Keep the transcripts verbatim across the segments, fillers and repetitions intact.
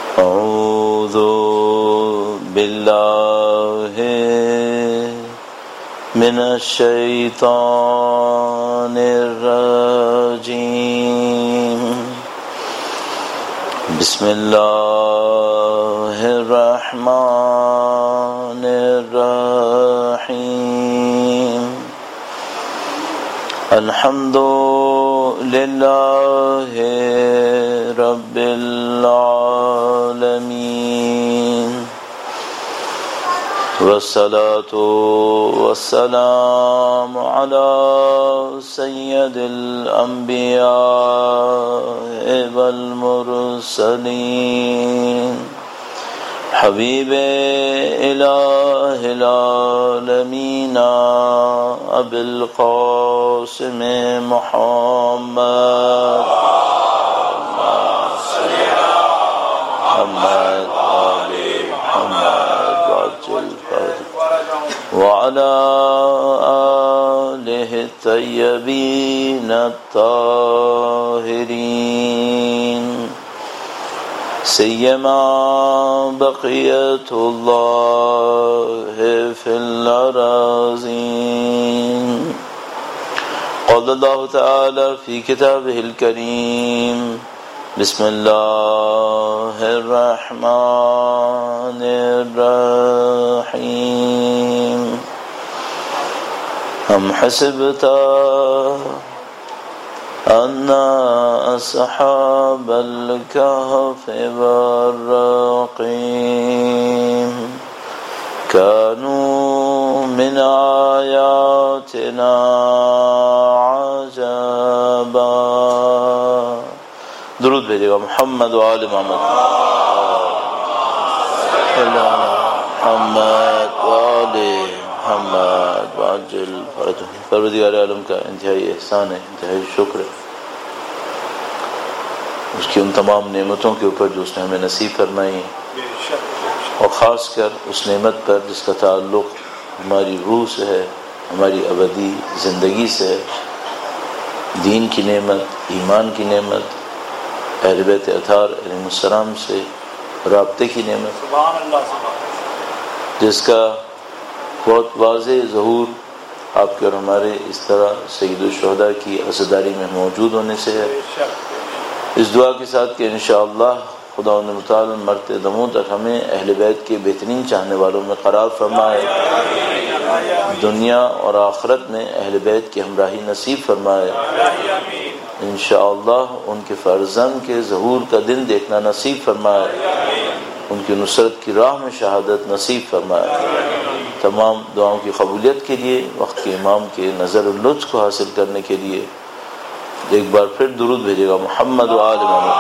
أعوذ بالله من الشيطان الرجيم بسم الله الرحمن الرحيم الحمد لله رب العالمين والصلاة والسلام على سيد الأنبياء والمرسلين حبيب إله العالمين أبي القاسم محمد محمد آل محمد وعلى آله الطيبين الطاهرين سيما بقية الله في الأراضين قال الله تعالى في كتابه الكريم بسم الله الرحمن الرحيم أم حسبت أن أصحاب الكهف والرقيم كانوا من آياتنا عجبا درود بھیجے گا محمد و آل محمد محمد و آل محمد وعجل فرجہ. پروردگار عالم کا انتہائی احسان ہے، انتہائی شکر ہے اس کی ان تمام نعمتوں کے اوپر جو اس نے ہمیں نصیب فرمائی، اور خاص کر اس نعمت پر جس کا تعلق ہماری روح سے ہے، ہماری ابدی زندگی سے ہے، دین کی نعمت، ایمان کی نعمت، اہل بیت اطہار علیہ السلام سے رابطے کی نعمت، جس کا بہت واضح ظہور آپ کے اور ہمارے اس طرح سید الشہداء کی عزاداری میں موجود ہونے سے ہے. اس دعا کے ساتھ کہ انشاءاللہ خدا متعال مرتے دموں تک ہمیں اہل بیت کے بہترین چاہنے والوں میں قرار فرمائے، دنیا اور آخرت میں اہل بیت کی ہمراہی نصیب فرمائے، انشاءاللہ ان کے فرزند کے ظہور کا دن دیکھنا نصیب فرمائے، ان کی نصرت کی راہ میں شہادت نصیب فرمائے. تمام دعاؤں کی قبولیت کے لیے وقت کے امام کے نظر اللطف کو حاصل کرنے کے لیے ایک بار پھر درود بھیجے گا محمد و آل محمد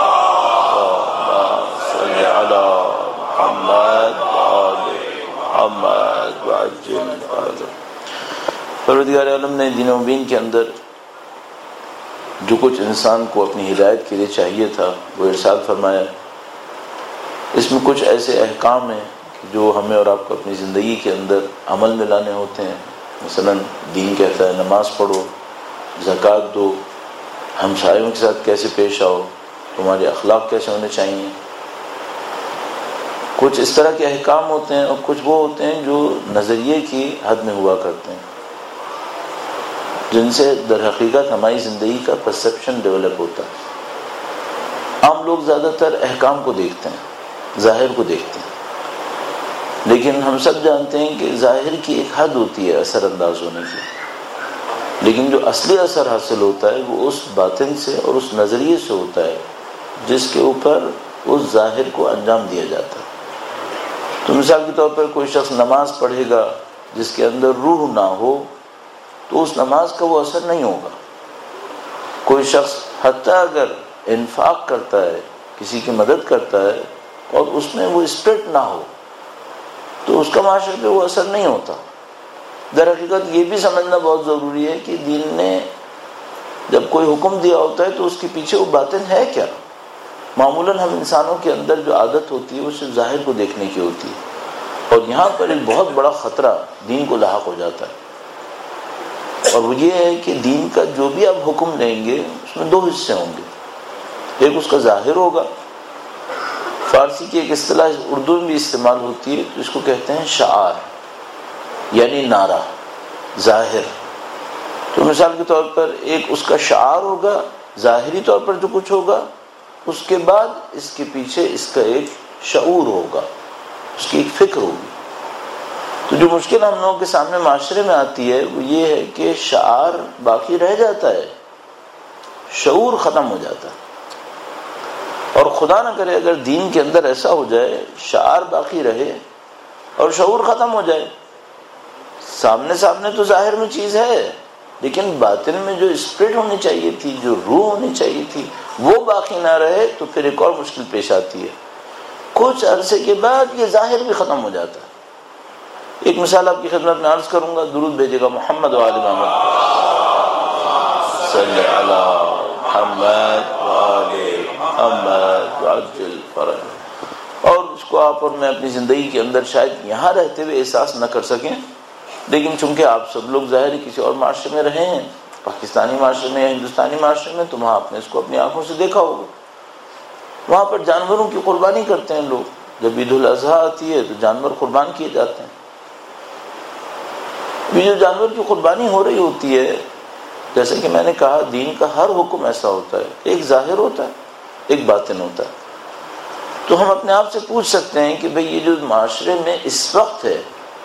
صلی علی محمد و آل محمد وعجل فرجہ. پروردگار عالم نے دین و دین کے اندر جو کچھ انسان کو اپنی ہدایت کے لیے چاہیے تھا وہ ارشاد فرمایا. اس میں کچھ ایسے احکام ہیں جو ہمیں اور آپ کو اپنی زندگی کے اندر عمل میں لانے ہوتے ہیں. مثلا دین کہتا ہے نماز پڑھو، زکوٰۃ دو، ہمسایوں کے ساتھ کیسے پیش آؤ، تمہارے اخلاق کیسے ہونے چاہیے. کچھ اس طرح کے احکام ہوتے ہیں، اور کچھ وہ ہوتے ہیں جو نظریے کی حد میں ہوا کرتے ہیں، جن سے در حقیقت ہماری زندگی کا پرسیپشن ڈیولپ ہوتا ہے. عام لوگ زیادہ تر احکام کو دیکھتے ہیں، ظاہر کو دیکھتے ہیں، لیکن ہم سب جانتے ہیں کہ ظاہر کی ایک حد ہوتی ہے اثر انداز ہونے کی، لیکن جو اصلی اثر حاصل ہوتا ہے وہ اس باطن سے اور اس نظریے سے ہوتا ہے جس کے اوپر اس ظاہر کو انجام دیا جاتا ہے. تو مثال کے طور پر کوئی شخص نماز پڑھے گا جس کے اندر روح نہ ہو تو اس نماز کا وہ اثر نہیں ہوگا. کوئی شخص حتیٰ اگر انفاق کرتا ہے، کسی کی مدد کرتا ہے، اور اس میں وہ اسپرٹ نہ ہو تو اس کا معاشرے پہ وہ اثر نہیں ہوتا. در حقیقت یہ بھی سمجھنا بہت ضروری ہے کہ دین نے جب کوئی حکم دیا ہوتا ہے تو اس کے پیچھے وہ باطن ہے کیا. معمولاً ہم انسانوں کے اندر جو عادت ہوتی ہے وہ صرف ظاہر کو دیکھنے کی ہوتی ہے، اور یہاں پر ایک بہت بڑا خطرہ دین کو لاحق ہو جاتا ہے، اور وہ یہ ہے کہ دین کا جو بھی آپ حکم لیں گے اس میں دو حصے ہوں گے. ایک اس کا ظاہر ہوگا، فارسی کی ایک اصطلاح اردو میں بھی استعمال ہوتی ہے، تو اس کو کہتے ہیں شعار، یعنی نعرہ، ظاہر. تو مثال کے طور پر ایک اس کا شعار ہوگا، ظاہری طور پر جو کچھ ہوگا، اس کے بعد اس کے پیچھے اس کا ایک شعور ہوگا، اس کی ایک فکر ہوگی. تو جو مشکل ہم لوگوں کے سامنے معاشرے میں آتی ہے وہ یہ ہے کہ شعار باقی رہ جاتا ہے، شعور ختم ہو جاتا ہے. اور خدا نہ کرے اگر دین کے اندر ایسا ہو جائے، شعار باقی رہے اور شعور ختم ہو جائے. سامنے سامنے تو ظاہر میں چیز ہے، لیکن باطن میں جو اسپرٹ ہونی چاہیے تھی، جو روح ہونی چاہیے تھی، وہ باقی نہ رہے تو پھر ایک اور مشکل پیش آتی ہے. کچھ عرصے کے بعد یہ ظاہر بھی ختم ہو جاتا ہے. ایک مثال آپ کی خدمت میں عرض کروں گا، درود بھیجے گا محمد و آل محمد صلی علی محمد و آل محمد وعجل فرج. اور اس کو آپ اور میں اپنی زندگی کے اندر شاید یہاں رہتے ہوئے احساس نہ کر سکیں، لیکن چونکہ آپ سب لوگ ظاہر کسی اور معاشرے میں رہے ہیں، پاکستانی معاشرے میں یا ہندوستانی معاشرے میں، تو وہاں آپ نے اس کو اپنی آنکھوں سے دیکھا ہوگا. وہاں پر جانوروں کی قربانی کرتے ہیں لوگ. جب عید الاضحیٰ آتی ہے تو جانور قربان کیے جاتے ہیں. یہ جو جانور کی قربانی ہو رہی ہوتی ہے، جیسے کہ میں نے کہا دین کا ہر حکم ایسا ہوتا ہے، ایک ظاہر ہوتا ہے، ایک باطن ہوتا ہے. تو ہم اپنے آپ سے پوچھ سکتے ہیں کہ بھئی یہ جو معاشرے میں اس وقت ہے،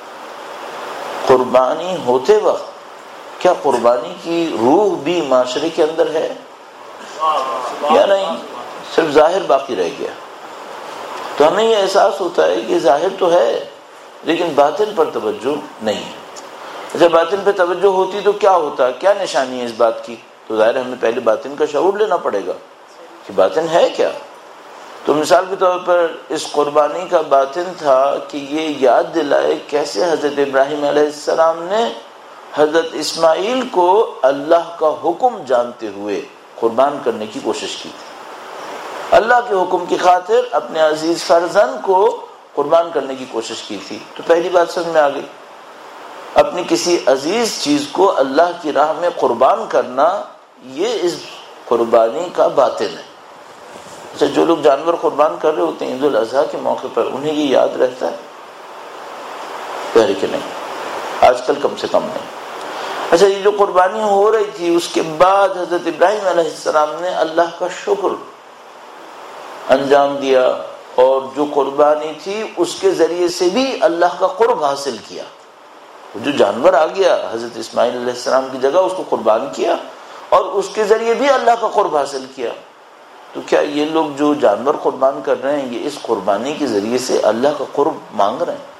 قربانی ہوتے وقت کیا قربانی کی روح بھی معاشرے کے اندر ہے یا نہیں؟ صرف ظاہر باقی رہ گیا. تو ہمیں یہ احساس ہوتا ہے کہ ظاہر تو ہے لیکن باطن پر توجہ نہیں ہے. اچھا باطن پہ توجہ ہوتی تو کیا ہوتا، کیا نشانی ہے اس بات کی؟ تو ظاہر ہمیں پہلے باطن کا شعور لینا پڑے گا کہ باطن ہے کیا. تو مثال کے طور پر اس قربانی کا باطن تھا کہ یہ یاد دلائے کیسے حضرت ابراہیم علیہ السلام نے حضرت اسماعیل کو اللہ کا حکم جانتے ہوئے قربان کرنے کی کوشش کی تھی. اللہ کے حکم کی خاطر اپنے عزیز فرزند کو قربان کرنے کی کوشش کی تھی. تو پہلی بات سمجھ میں آ گئی، اپنی کسی عزیز چیز کو اللہ کی راہ میں قربان کرنا، یہ اس قربانی کا باطن ہے. اچھا جو لوگ جانور قربان کر رہے ہوتے ہیں عید الاضحیٰ کے موقع پر، انہیں یہ یاد رہتا ہے؟ ظاہر کہ نہیں، آج کل کم سے کم نہیں. اچھا یہ جو قربانی ہو رہی تھی، اس کے بعد حضرت ابراہیم علیہ السلام نے اللہ کا شکر انجام دیا، اور جو قربانی تھی اس کے ذریعے سے بھی اللہ کا قرب حاصل کیا. جو جانور آ گیا حضرت اسماعیل علیہ السلام کی جگہ، اس کو قربان کیا اور اس کے ذریعے بھی اللہ کا قرب حاصل کیا. تو کیا یہ لوگ جو جانور قربان کر رہے ہیں، یہ اس قربانی کے ذریعے سے اللہ کا قرب مانگ رہے ہیں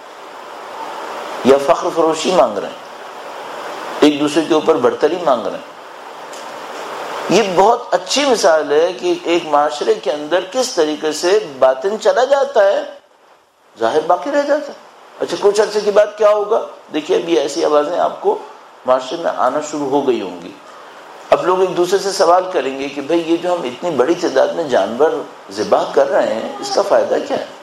یا فخر فروشی مانگ رہے ہیں، ایک دوسرے کے اوپر برتری مانگ رہے ہیں؟ یہ بہت اچھی مثال ہے کہ ایک معاشرے کے اندر کس طریقے سے باطن چلا جاتا ہے، ظاہر باقی رہ جاتا ہے. اچھا کچھ عرصے کے بعد کیا ہوگا؟ دیکھیے ابھی ایسی آوازیں آپ کو معاشرے میں آنا شروع ہو گئی ہوں گی. اب لوگ ایک دوسرے سے سوال کریں گے کہ بھئی یہ جو ہم اتنی بڑی تعداد میں جانور ذبح کر رہے ہیں، اس کا فائدہ کیا ہے؟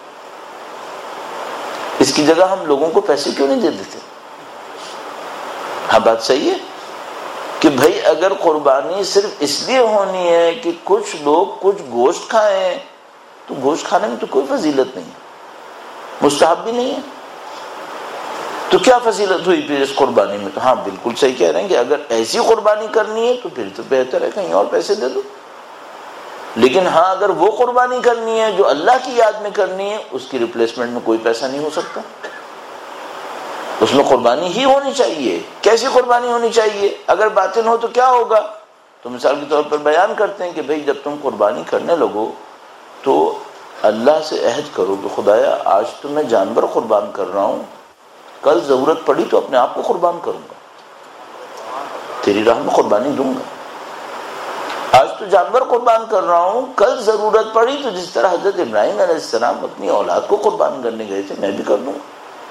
اس کی جگہ ہم لوگوں کو پیسے کیوں نہیں دے دیتے؟ ہاں بات صحیح ہے کہ بھئی اگر قربانی صرف اس لیے ہونی ہے کہ کچھ لوگ کچھ گوشت کھائیں، تو گوشت کھانے میں تو کوئی فضیلت نہیں ہے، مستحب بھی نہیں ہے. تو کیا فضیلت ہوئی پھر اس قربانی میں؟ تو ہاں بالکل صحیح کہہ رہے ہیں کہ اگر ایسی قربانی کرنی ہے تو پھر تو بہتر ہے کہیں اور پیسے دے دو. لیکن ہاں اگر وہ قربانی کرنی ہے جو اللہ کی یاد میں کرنی ہے، اس کی ریپلیسمنٹ میں کوئی پیسہ نہیں ہو سکتا. اس میں قربانی ہی ہونی چاہیے. کیسی قربانی ہونی چاہیے؟ اگر باطن ہو تو کیا ہوگا؟ تو مثال کے طور پر بیان کرتے ہیں کہ بھئی جب تم قربانی کرنے لگو تو اللہ سے عہد کرو کہ خدایا آج تو میں جانور قربان کر رہا ہوں، کل ضرورت پڑی تو اپنے آپ کو قربان کروں گا، تیری راہ میں قربانی دوں گا. آج تو جانور قربان کر رہا ہوں، کل ضرورت پڑی تو جس طرح حضرت ابراہیم علیہ السلام اپنی اولاد کو قربان کرنے گئے تھے، میں بھی کر دوں گا.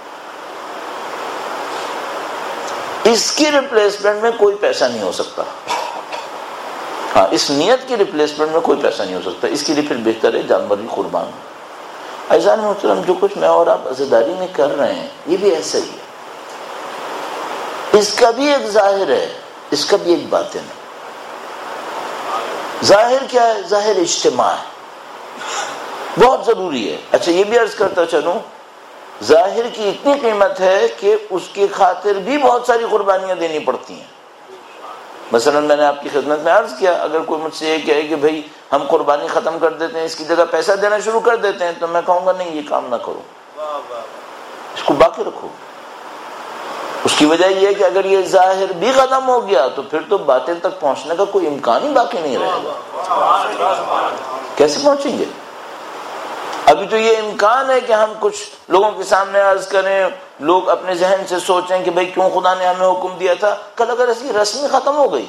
اس کی ریپلیسمنٹ میں کوئی پیسہ نہیں ہو سکتا. ہاں اس نیت کی ریپلیسمنٹ میں کوئی پیسہ نہیں ہو سکتا. اس کے لیے پھر بہتر ہے جانور بھی قربان ہو. عزیزان محترم، جو کچھ میں اور آپ عزاداری میں کر رہے ہیں یہ بھی ایسا ہی ہے. اس کا بھی ایک ظاہر ہے، اس کا بھی ایک باطن ہے. ظاہر کیا ہے؟ ظاہر اجتماع ہے. بہت ضروری ہے۔ اچھا یہ بھی عرض کرتا چلوں، ظاہر کی اتنی قیمت ہے کہ اس کی خاطر بھی بہت ساری قربانیاں دینی پڑتی ہیں۔ مثلا میں نے آپ کی خدمت میں عرض کیا، اگر کوئی مجھ سے یہ کہے کہ بھائی ہم قربانی ختم کر دیتے ہیں، اس کی جگہ پیسہ دینا شروع کر دیتے ہیں، تو میں کہوں گا نہیں، یہ کام نہ کرو، اس کو باقی رکھو۔ اس کی وجہ یہ ہے کہ اگر یہ ظاہر بھی ختم ہو گیا تو پھر تو باطن تک پہنچنے کا کوئی امکان ہی باقی نہیں رہے گا۔ کیسے پہنچیں گے؟ ابھی تو یہ امکان ہے کہ ہم کچھ لوگوں کے سامنے عرض کریں، لوگ اپنے ذہن سے سوچیں کہ بھئی کیوں خدا نے ہمیں حکم دیا تھا، کل اگر ایسی رسمی ختم ہو گئی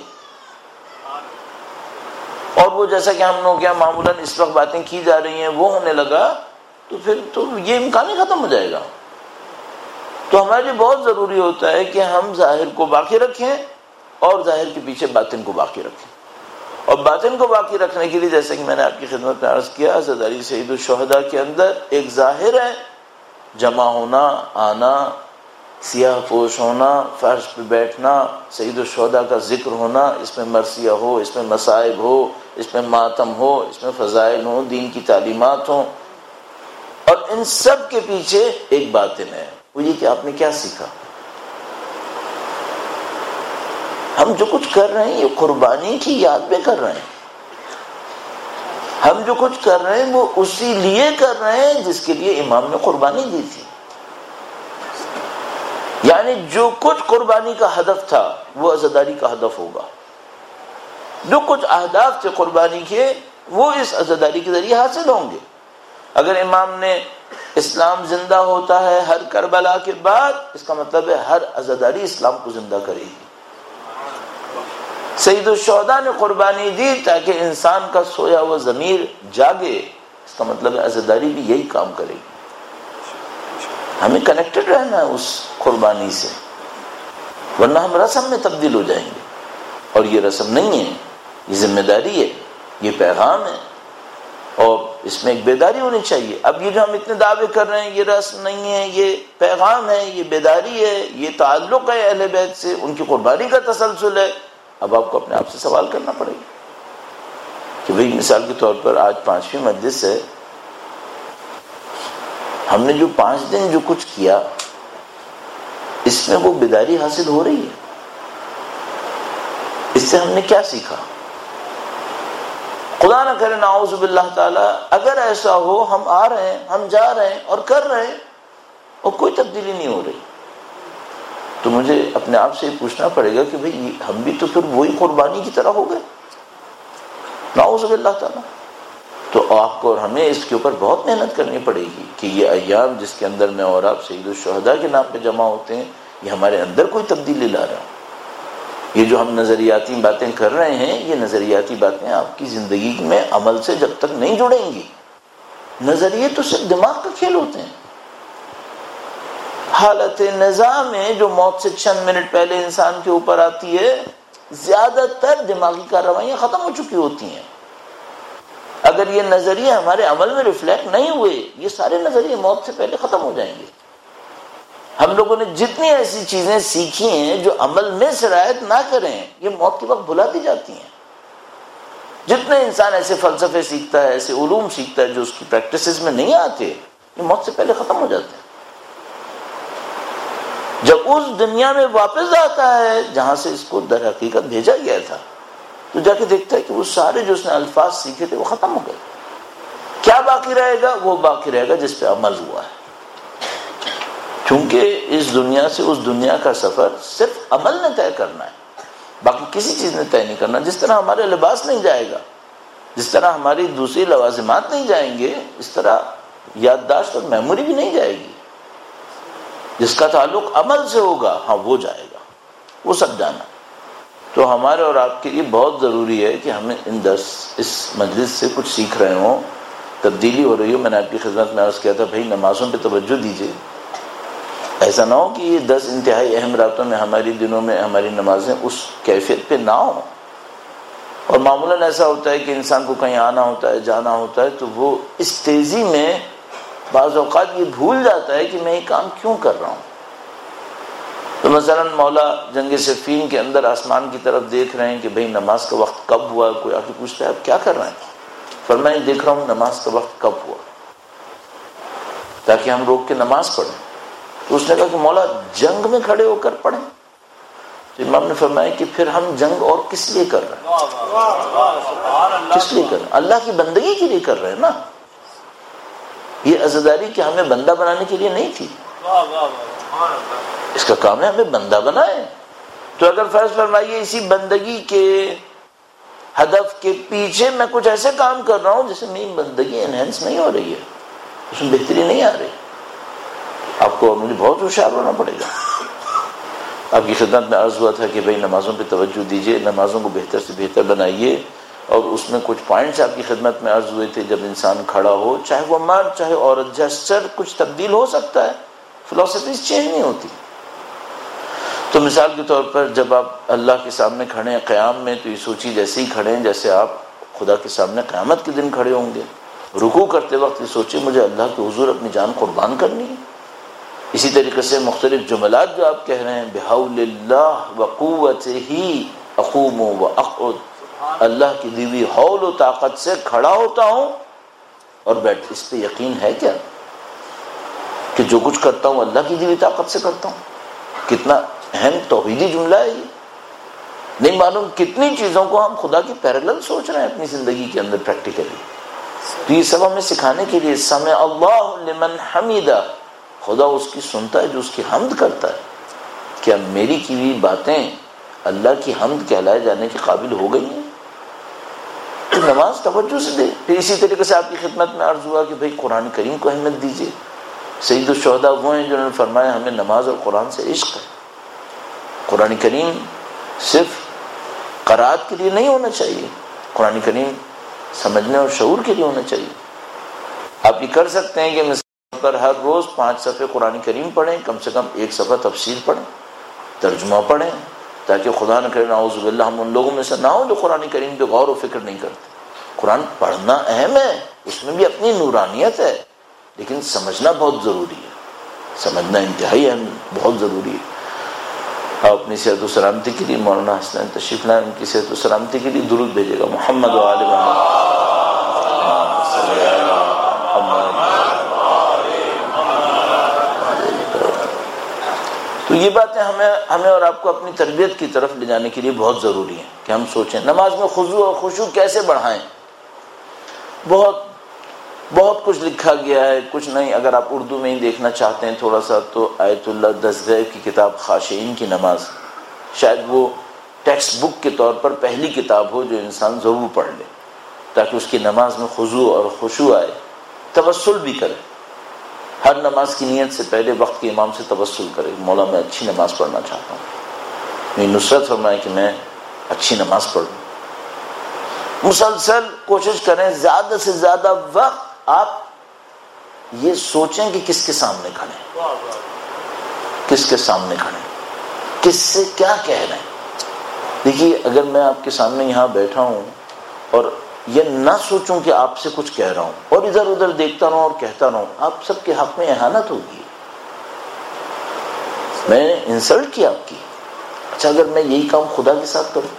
اور وہ جیسا کہ ہم لوگ کیا معمولاً اس وقت باتیں کی جا رہی ہیں وہ ہونے لگا، تو پھر تو یہ امکان ہی ختم ہو جائے گا۔ تو ہمارے لیے بہت ضروری ہوتا ہے کہ ہم ظاہر کو باقی رکھیں اور ظاہر کے پیچھے باطن کو باقی رکھیں۔ اور باطن کو باقی رکھنے کے لیے جیسے کہ میں نے آپ کی خدمت میں عرض کیا، حضرت علی سید الشہداء کے اندر ایک ظاہر ہے جمع ہونا، آنا، سیاہ پوش ہونا، فرش پہ بیٹھنا، سید الشہداء کا ذکر ہونا، اس میں مرثیہ ہو، اس میں مصائب ہو، اس میں ماتم ہو، اس میں فضائل ہو، دین کی تعلیمات ہوں، اور ان سب کے پیچھے ایک باطن ہے، وہ یہ کہ آپ نے کیا سیکھا۔ ہم جو کچھ کر رہے ہیں یہ قربانی کی یاد میں کر رہے ہیں، ہم جو کچھ کر رہے ہیں وہ اسی لیے کر رہے ہیں جس کے لیے امام نے قربانی دی تھی۔ یعنی جو کچھ قربانی کا ہدف تھا وہ عزاداری کا ہدف ہوگا، جو کچھ اہداف تھے قربانی کے وہ اس عزاداری کے ذریعے حاصل ہوں گے۔ اگر امام نے اسلام زندہ ہوتا ہے ہر کربلا کے بعد، اس کا مطلب ہے ہر عزاداری اسلام کو زندہ کرے گی۔ سید الشہداء نے قربانی دی تاکہ انسان کا سویا ہوا ضمیر جاگے، اس کا مطلب ہے عزاداری بھی یہی کام کرے گی۔ ہمیں کنیکٹڈ رہنا ہے اس قربانی سے، ورنہ ہم رسم میں تبدیل ہو جائیں گے، اور یہ رسم نہیں ہے، یہ ذمہ داری ہے، یہ پیغام ہے، اور اس میں ایک بیداری ہونی چاہیے۔ اب یہ جو ہم اتنے دعوے کر رہے ہیں، یہ رسم نہیں ہے، یہ پیغام ہے، یہ بیداری ہے، یہ تعلق ہے اہل بیت سے، ان کی قربانی کا تسلسل ہے۔ اب آپ کو اپنے آپ سے سوال کرنا پڑے گا کہ بھئی مثال کے طور پر آج پانچویں مجلس ہے، ہم نے جو پانچ دن جو کچھ کیا اس میں وہ بیداری حاصل ہو رہی ہے؟ اس سے ہم نے کیا سیکھا؟ خدا نہ کرے نعوذ باللہ تعالی اگر ایسا ہو ہم آ رہے ہیں، ہم جا رہے ہیں اور کر رہے ہیں اور کوئی تبدیلی نہیں ہو رہی، تو مجھے اپنے آپ سے یہ پوچھنا پڑے گا کہ بھئی ہم بھی تو پھر وہی قربانی کی طرح ہو گئے، نعوذ باللہ تعالی۔ تو آپ کو اور ہمیں اس کے اوپر بہت محنت کرنی پڑے گی کہ یہ ایام جس کے اندر میں اور آپ سید الشہداء کے نام پہ جمع ہوتے ہیں، یہ ہمارے اندر کوئی تبدیلی لا رہا ہے۔ یہ جو ہم نظریاتی باتیں کر رہے ہیں، یہ نظریاتی باتیں آپ کی زندگی میں عمل سے جب تک نہیں جڑیں گی، نظریے تو صرف دماغ کا کھیل ہوتے ہیں۔ حالت نزاع میں جو موت سے چند منٹ پہلے انسان کے اوپر آتی ہے، زیادہ تر دماغی کارروائیاں ختم ہو چکی ہوتی ہیں۔ اگر یہ نظریے ہمارے عمل میں ریفلیکٹ نہیں ہوئے، یہ سارے نظریے موت سے پہلے ختم ہو جائیں گے۔ ہم لوگوں نے جتنی ایسی چیزیں سیکھی ہیں جو عمل میں سرایت نہ کریں، یہ موت کے وقت بھلا دی جاتی ہیں۔ جتنے انسان ایسے فلسفے سیکھتا ہے، ایسے علوم سیکھتا ہے جو اس کی پریکٹسز میں نہیں آتے، یہ موت سے پہلے ختم ہو جاتے ہیں۔ جب اس دنیا میں واپس آتا ہے جہاں سے اس کو در حقیقت بھیجا گیا تھا، تو جا کے دیکھتا ہے کہ وہ سارے جو اس نے الفاظ سیکھے تھے وہ ختم ہو گئے۔ کیا باقی رہے گا؟ وہ باقی رہے گا جس پہ عمل ہوا ہے، کیونکہ اس دنیا سے اس دنیا کا سفر صرف عمل نے طے کرنا ہے، باقی کسی چیز نے طے نہیں کرنا۔ جس طرح ہمارے لباس نہیں جائے گا، جس طرح ہماری دوسری لوازمات نہیں جائیں گے، اس طرح یادداشت اور میموری بھی نہیں جائے گی۔ جس کا تعلق عمل سے ہوگا، ہاں وہ جائے گا، وہ سب جانا۔ تو ہمارے اور آپ کے لیے بہت ضروری ہے کہ ہمیں ان دس اس مجلس سے کچھ سیکھ رہے ہوں، تبدیلی ہو رہی ہو۔ میں نے آپ کی خدمت میں عرض کیا تھا بھائی نمازوں پہ توجہ دیجیے، ایسا نہ ہو کہ یہ دس انتہائی اہم راتوں میں ہماری دنوں میں ہماری نمازیں اس کیفیت پہ نہ ہوں۔ اور معمولاً ایسا ہوتا ہے کہ انسان کو کہیں آنا ہوتا ہے، جانا ہوتا ہے، تو وہ اس تیزی میں بعض اوقات یہ بھول جاتا ہے کہ میں یہ کام کیوں کر رہا ہوں۔ تو مثلا مولا جنگ صفین کے اندر آسمان کی طرف دیکھ رہے ہیں کہ بھئی نماز کا وقت کب ہوا، کوئی آ کے پوچھتا ہے آپ کیا کر رہے ہیں؟ فرمایا دیکھ رہا ہوں نماز کا وقت کب ہوا۔ تاکہ ہم روک کے نماز پڑھیں. تو اس نے کہا کہ مولا جنگ میں کھڑے ہو کر پڑھیں. تو امام نے فرمایا کہ پھر ہم جنگ اور کس لیے کر رہے ہیں؟ کس لیے کر رہے ہیں؟ اللہ کی بندگی کے لیے کر رہے ہیں نا. یہ عزاداری کہ ہمیں بندہ بنانے کے لیے نہیں تھی. اس کا کام ہے ہمیں بندہ بنائے. تو اگر فرض فرمائیے اسی بندگی کے ہدف کے پیچھے میں کچھ ایسے کام کر رہا ہوں جس سے میری بندگی انہینس نہیں ہو رہی ہے، اس میں بہتری نہیں آ رہی، آپ کو مجھے بہت ہوشیار ہونا پڑے گا. آپ کی خدمت میں عرض ہوا تھا کہ بھئی نمازوں پہ توجہ دیجئے، نمازوں کو بہتر سے بہتر بنائیے. اور اس میں کچھ پوائنٹس آپ کی خدمت میں عرض ہوئے تھے. جب انسان کھڑا ہو، چاہے وہ مرد چاہے عورت، جسچر کچھ تبدیل ہو سکتا ہے، فلسفیز چینج نہیں ہوتی. تو مثال کے طور پر جب آپ اللہ کے سامنے کھڑے ہیں قیام میں، تو یہ سوچی جیسے ہی کھڑے ہیں جیسے آپ خدا کے سامنے قیامت کے دن کھڑے ہوں گے. رکوع کرتے وقت یہ سوچے مجھے اللہ کے حضور اپنی جان قربان کرنی ہے. اسی طریقے سے مختلف جملات جو آپ کہہ رہے ہیں، بحول اللہ وقوتہ اقوم واقعد، اللہ کی دی ہوئی حول و طاقت سے کھڑا ہوتا ہوں اور بیٹھ. اس پہ یقین ہے کیا کہ جو کچھ کرتا ہوں اللہ کی دی ہوئی طاقت سے کرتا ہوں؟ کتنا اہم توحیدی جملہ ہے یہ. نہیں معلوم کتنی چیزوں کو ہم خدا کی پیرالل سوچ رہے ہیں اپنی زندگی کے اندر پریکٹیکلی. تو یہ سب ہمیں سکھانے کے لیے سمع اللہ لمن حمیدہ، خدا اس کی سنتا ہے جو اس کی حمد کرتا ہے. کیا میری کی ہوئی باتیں اللہ کی حمد کہلائے جانے کے قابل ہو گئی ہیں؟ تو نماز توجہ سے دے. پھر اسی طریقے سے آپ کی خدمت میں عرض ہوا کہ بھئی قرآن کریم کو اہمیت دیجیے. سید الشہداء وہ ہیں جنہوں نے فرمایا ہمیں نماز اور قرآن سے عشق ہے. قرآن کریم صرف قرأت کے لیے نہیں ہونا چاہیے، قرآن کریم سمجھنے اور شعور کے لیے ہونا چاہیے. آپ یہ کر سکتے ہیں کہ مثال پر ہر روز پانچ صفحے قرآن کریم پڑھیں، کم سے کم ایک صفحہ تفسیر پڑھیں، ترجمہ پڑھیں، تاکہ خدا نہ کرے نعوذ باللہ ہم ان لوگوں میں سے نہ ہوں جو قرآن کریم پہ غور و فکر نہیں کرتے. قرآن پڑھنا اہم ہے، اس میں بھی اپنی نورانیت ہے، لیکن سمجھنا بہت ضروری ہے. سمجھنا انتہائی اہم، بہت ضروری ہے. آپ اپنی صحت و سلامتی کے لیے مولانا حسنین تشریف لائیں، ان کی صحت و سلامتی کے لیے درود بھیجے گا. محمد و آل محمد. تو یہ باتیں ہمیں ہمیں اور آپ کو اپنی تربیت کی طرف لے جانے کے لیے بہت ضروری ہیں کہ ہم سوچیں نماز میں خضوع اور خشوع کیسے بڑھائیں. بہت بہت کچھ لکھا گیا ہے، کچھ نہیں. اگر آپ اردو میں ہی دیکھنا چاہتے ہیں تھوڑا سا تو آیت اللہ دستغیب کی کتاب خاشعین کی نماز، شاید وہ ٹیکسٹ بک کے طور پر پہلی کتاب ہو جو انسان ضرور پڑھ لے، تاکہ اس کی نماز میں خضوع اور خشوع آئے. توسل بھی کرے، ہر نماز کی نیت سے پہلے وقت کے امام سے توسل کرے، مولا میں اچھی نماز پڑھنا چاہتا ہوں، میری نصرت فرمائے کہ میں اچھی نماز پڑھوں. مسلسل کوشش کریں زیادہ سے زیادہ وقت آپ یہ سوچیں کہ کس کے سامنے کھڑے، کس کے سامنے کھڑے، کس سے کیا کہہ رہے ہیں. دیکھیے اگر میں آپ کے سامنے یہاں بیٹھا ہوں اور یہ نہ سوچوں کہ آپ سے کچھ کہہ رہا ہوں اور ادھر ادھر دیکھتا رہوں اور کہتا رہوں، آپ سب کے حق میں اہانت ہوگی، میں نے انسلٹ کیا آپ کی. اچھا اگر میں یہی کام خدا کے ساتھ کروں.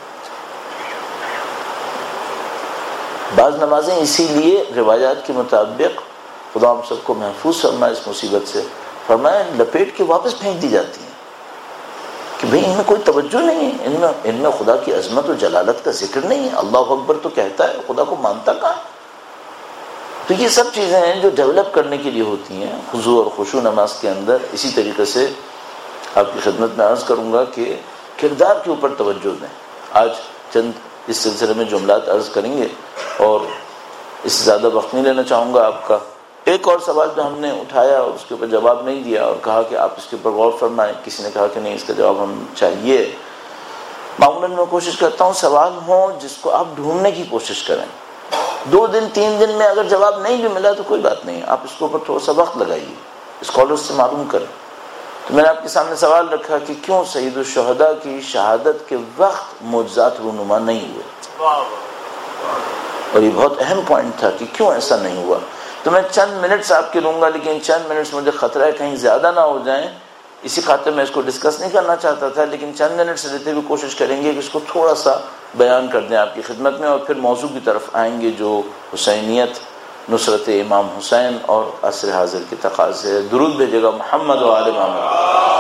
بعض نمازیں اسی لیے روایات کے مطابق خدا ہم سب کو محفوظ فرمائے اس مصیبت سے، فرمایا لپیٹ کے واپس پھینک دی جاتی ہیں کہ بھئی ان میں کوئی توجہ نہیں ہے، ان میں ان میں خدا کی عظمت و جلالت کا ذکر نہیں ہے. اللہ اکبر تو کہتا ہے، خدا کو مانتا کہاں. تو یہ سب چیزیں ہیں جو ڈیولپ کرنے کے لیے ہوتی ہیں خضوع اور خشوع نماز کے اندر. اسی طریقے سے آپ کی خدمت میں عرض کروں گا کہ کردار کے اوپر توجہ دیں. آج چند اس سلسلے میں جملات عرض کریں گے اور اس سے زیادہ وقت نہیں لینا چاہوں گا آپ کا. ایک اور سوال جو ہم نے اٹھایا اور اس کے اوپر جواب نہیں دیا اور کہا کہ آپ اس کے اوپر غور فرمائیں، کسی نے کہا کہ نہیں اس کا جواب ہم چاہیے. معمولاً میں کوشش کرتا ہوں سوال ہوں جس کو آپ ڈھونڈنے کی کوشش کریں. دو دن تین دن میں اگر جواب نہیں بھی ملا تو کوئی بات نہیں، آپ اس کے اوپر تھوڑا سا وقت لگائیے، اسکالرز سے معلوم کریں. تو میں نے آپ کے سامنے سوال رکھا کہ کیوں سید الشہداء کی شہادت کے وقت معجزات رونما نہیں ہوئے، اور یہ بہت اہم پوائنٹ تھا کہ کیوں ایسا نہیں ہوا. تو میں چند منٹس آپ کے لوں گا، لیکن چند منٹس مجھے خطرہ ہے کہیں زیادہ نہ ہو جائیں، اسی خاطر میں اس کو ڈسکس نہیں کرنا چاہتا تھا، لیکن چند منٹس لیتے ہوئے کوشش کریں گے کہ اس کو تھوڑا سا بیان کر دیں آپ کی خدمت میں، اور پھر موضوع کی طرف آئیں گے جو حسینیت نصرت امام حسین اور عصر حاضر کی تقاضے ہے. درود بھیجے گا محمد و آل محمد.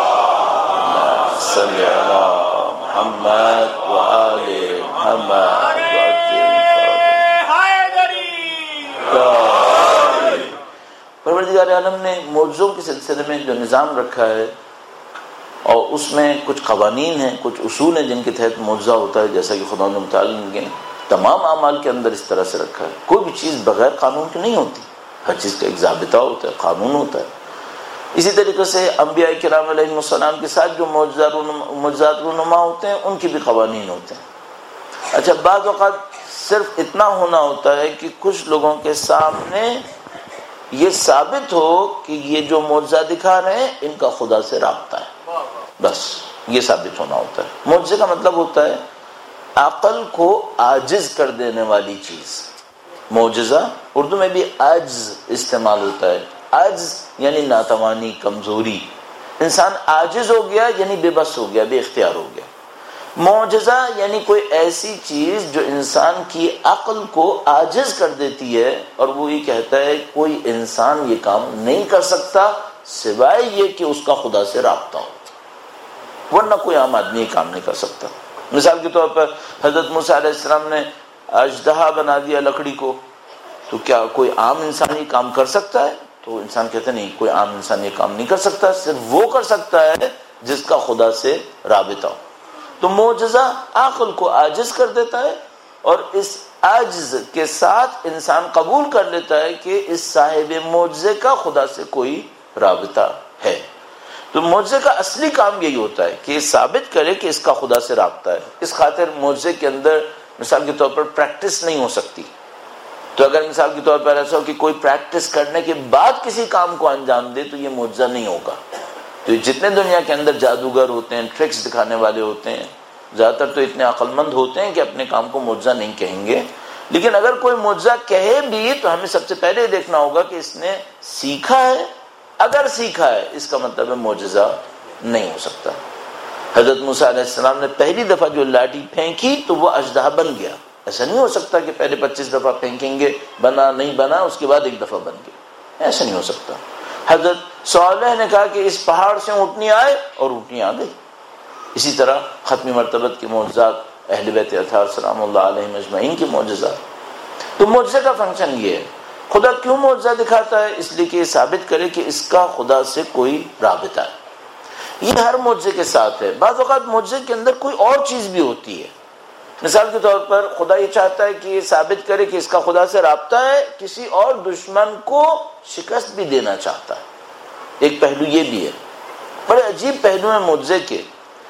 صلی علی محمد و آل محمد. پروردگار عالم نے معجزوں کے سلسلے میں جو نظام رکھا ہے اور اس میں کچھ قوانین ہیں، کچھ اصول ہیں جن کے تحت معجزہ ہوتا ہے، جیسا کہ خدا متعال نے تمام اعمال کے اندر اس طرح سے رکھا ہے. کوئی بھی چیز بغیر قانون کی نہیں ہوتی، ہر چیز کا ایک ضابطہ ہوتا ہے، قانون ہوتا ہے. اسی طریقے سے انبیاء کرام علیہ السلام کے ساتھ جو معجزات رونما ہوتے ہیں ان کے بھی قوانین ہوتے ہیں. اچھا، بعض اوقات صرف اتنا ہونا ہوتا ہے کہ کچھ لوگوں کے سامنے یہ ثابت ہو کہ یہ جو معجزہ دکھا رہے ہیں ان کا خدا سے رابطہ ہے، بس یہ ثابت ہونا ہوتا ہے. معجزے کا مطلب ہوتا ہے عقل کو عاجز کر دینے والی چیز. معجزہ اردو میں بھی عجز استعمال ہوتا ہے. عجز یعنی ناتوانی، کمزوری. انسان عاجز ہو گیا یعنی بے بس ہو گیا، بے اختیار ہو گیا. معجزہ یعنی کوئی ایسی چیز جو انسان کی عقل کو عاجز کر دیتی ہے اور وہ یہ کہتا ہے کوئی انسان یہ کام نہیں کر سکتا سوائے یہ کہ اس کا خدا سے رابطہ ہو، ورنہ کوئی عام آدمی یہ کام نہیں کر سکتا. مثال کے طور پر حضرت موسیٰ علیہ السلام نے اژدہا بنا دیا لکڑی کو، تو کیا کوئی عام انسان یہ کام کر سکتا ہے؟ تو انسان کہتا نہیں، کوئی عام انسان یہ کام نہیں کر سکتا، صرف وہ کر سکتا ہے جس کا خدا سے رابطہ ہو. تو معجزہ عقل کو عاجز کر دیتا ہے اور اس عجز کے ساتھ انسان قبول کر لیتا ہے کہ اس صاحب معجزے کا خدا سے کوئی رابطہ ہے. تو معجزے کا اصلی کام یہی ہوتا ہے کہ یہ ثابت کرے کہ اس کا خدا سے رابطہ ہے. اس خاطر معجزے کے اندر مثال کے طور پر پریکٹس نہیں ہو سکتی. تو اگر مثال کے طور پر ایسا ہو کہ کوئی پریکٹس کرنے کے بعد کسی کام کو انجام دے تو یہ معجزہ نہیں ہوگا. تو جتنے دنیا کے اندر جادوگر ہوتے ہیں، ٹرکس دکھانے والے ہوتے ہیں، زیادہ تر تو اتنے عقل مند ہوتے ہیں کہ اپنے کام کو معجزہ نہیں کہیں گے. لیکن اگر کوئی معجزہ کہے بھی تو ہمیں سب سے پہلے دیکھنا ہوگا کہ اس نے سیکھا ہے. اگر سیکھا ہے اس کا مطلب ہے معجزہ نہیں ہو سکتا. حضرت موسیٰ علیہ السلام نے پہلی دفعہ جو لاٹھی پھینکی تو وہ اژدہا بن گیا. ایسا نہیں ہو سکتا کہ پہلے پچیس دفعہ پھینکیں گے، بنا نہیں بنا، اس کے بعد ایک دفعہ بن گیا. ایسا نہیں ہو سکتا. حضرت صالح نے کہا کہ اس پہاڑ سے اونٹنی آئے اور اونٹنی آ گئی. اسی طرح ختمی مرتبت کے معجزات، اہل بیت اطہار سلام اللہ علیہم اجمعین کے معجزات. تو معجزے کا فنکشن یہ ہے. خدا کیوں معجزہ دکھاتا ہے؟ اس لیے کہ یہ ثابت کرے کہ اس کا خدا سے کوئی رابطہ ہے. یہ ہر معجزے کے ساتھ ہے. بعض اوقات معجزے کے اندر کوئی اور چیز بھی ہوتی ہے. مثال کے طور پر خدا یہ چاہتا ہے کہ یہ ثابت کرے کہ اس کا خدا سے رابطہ ہے، کسی اور دشمن کو شکست بھی دینا چاہتا ہے. ایک پہلو یہ بھی ہے. بڑے عجیب پہلو ہیں معجزے کے.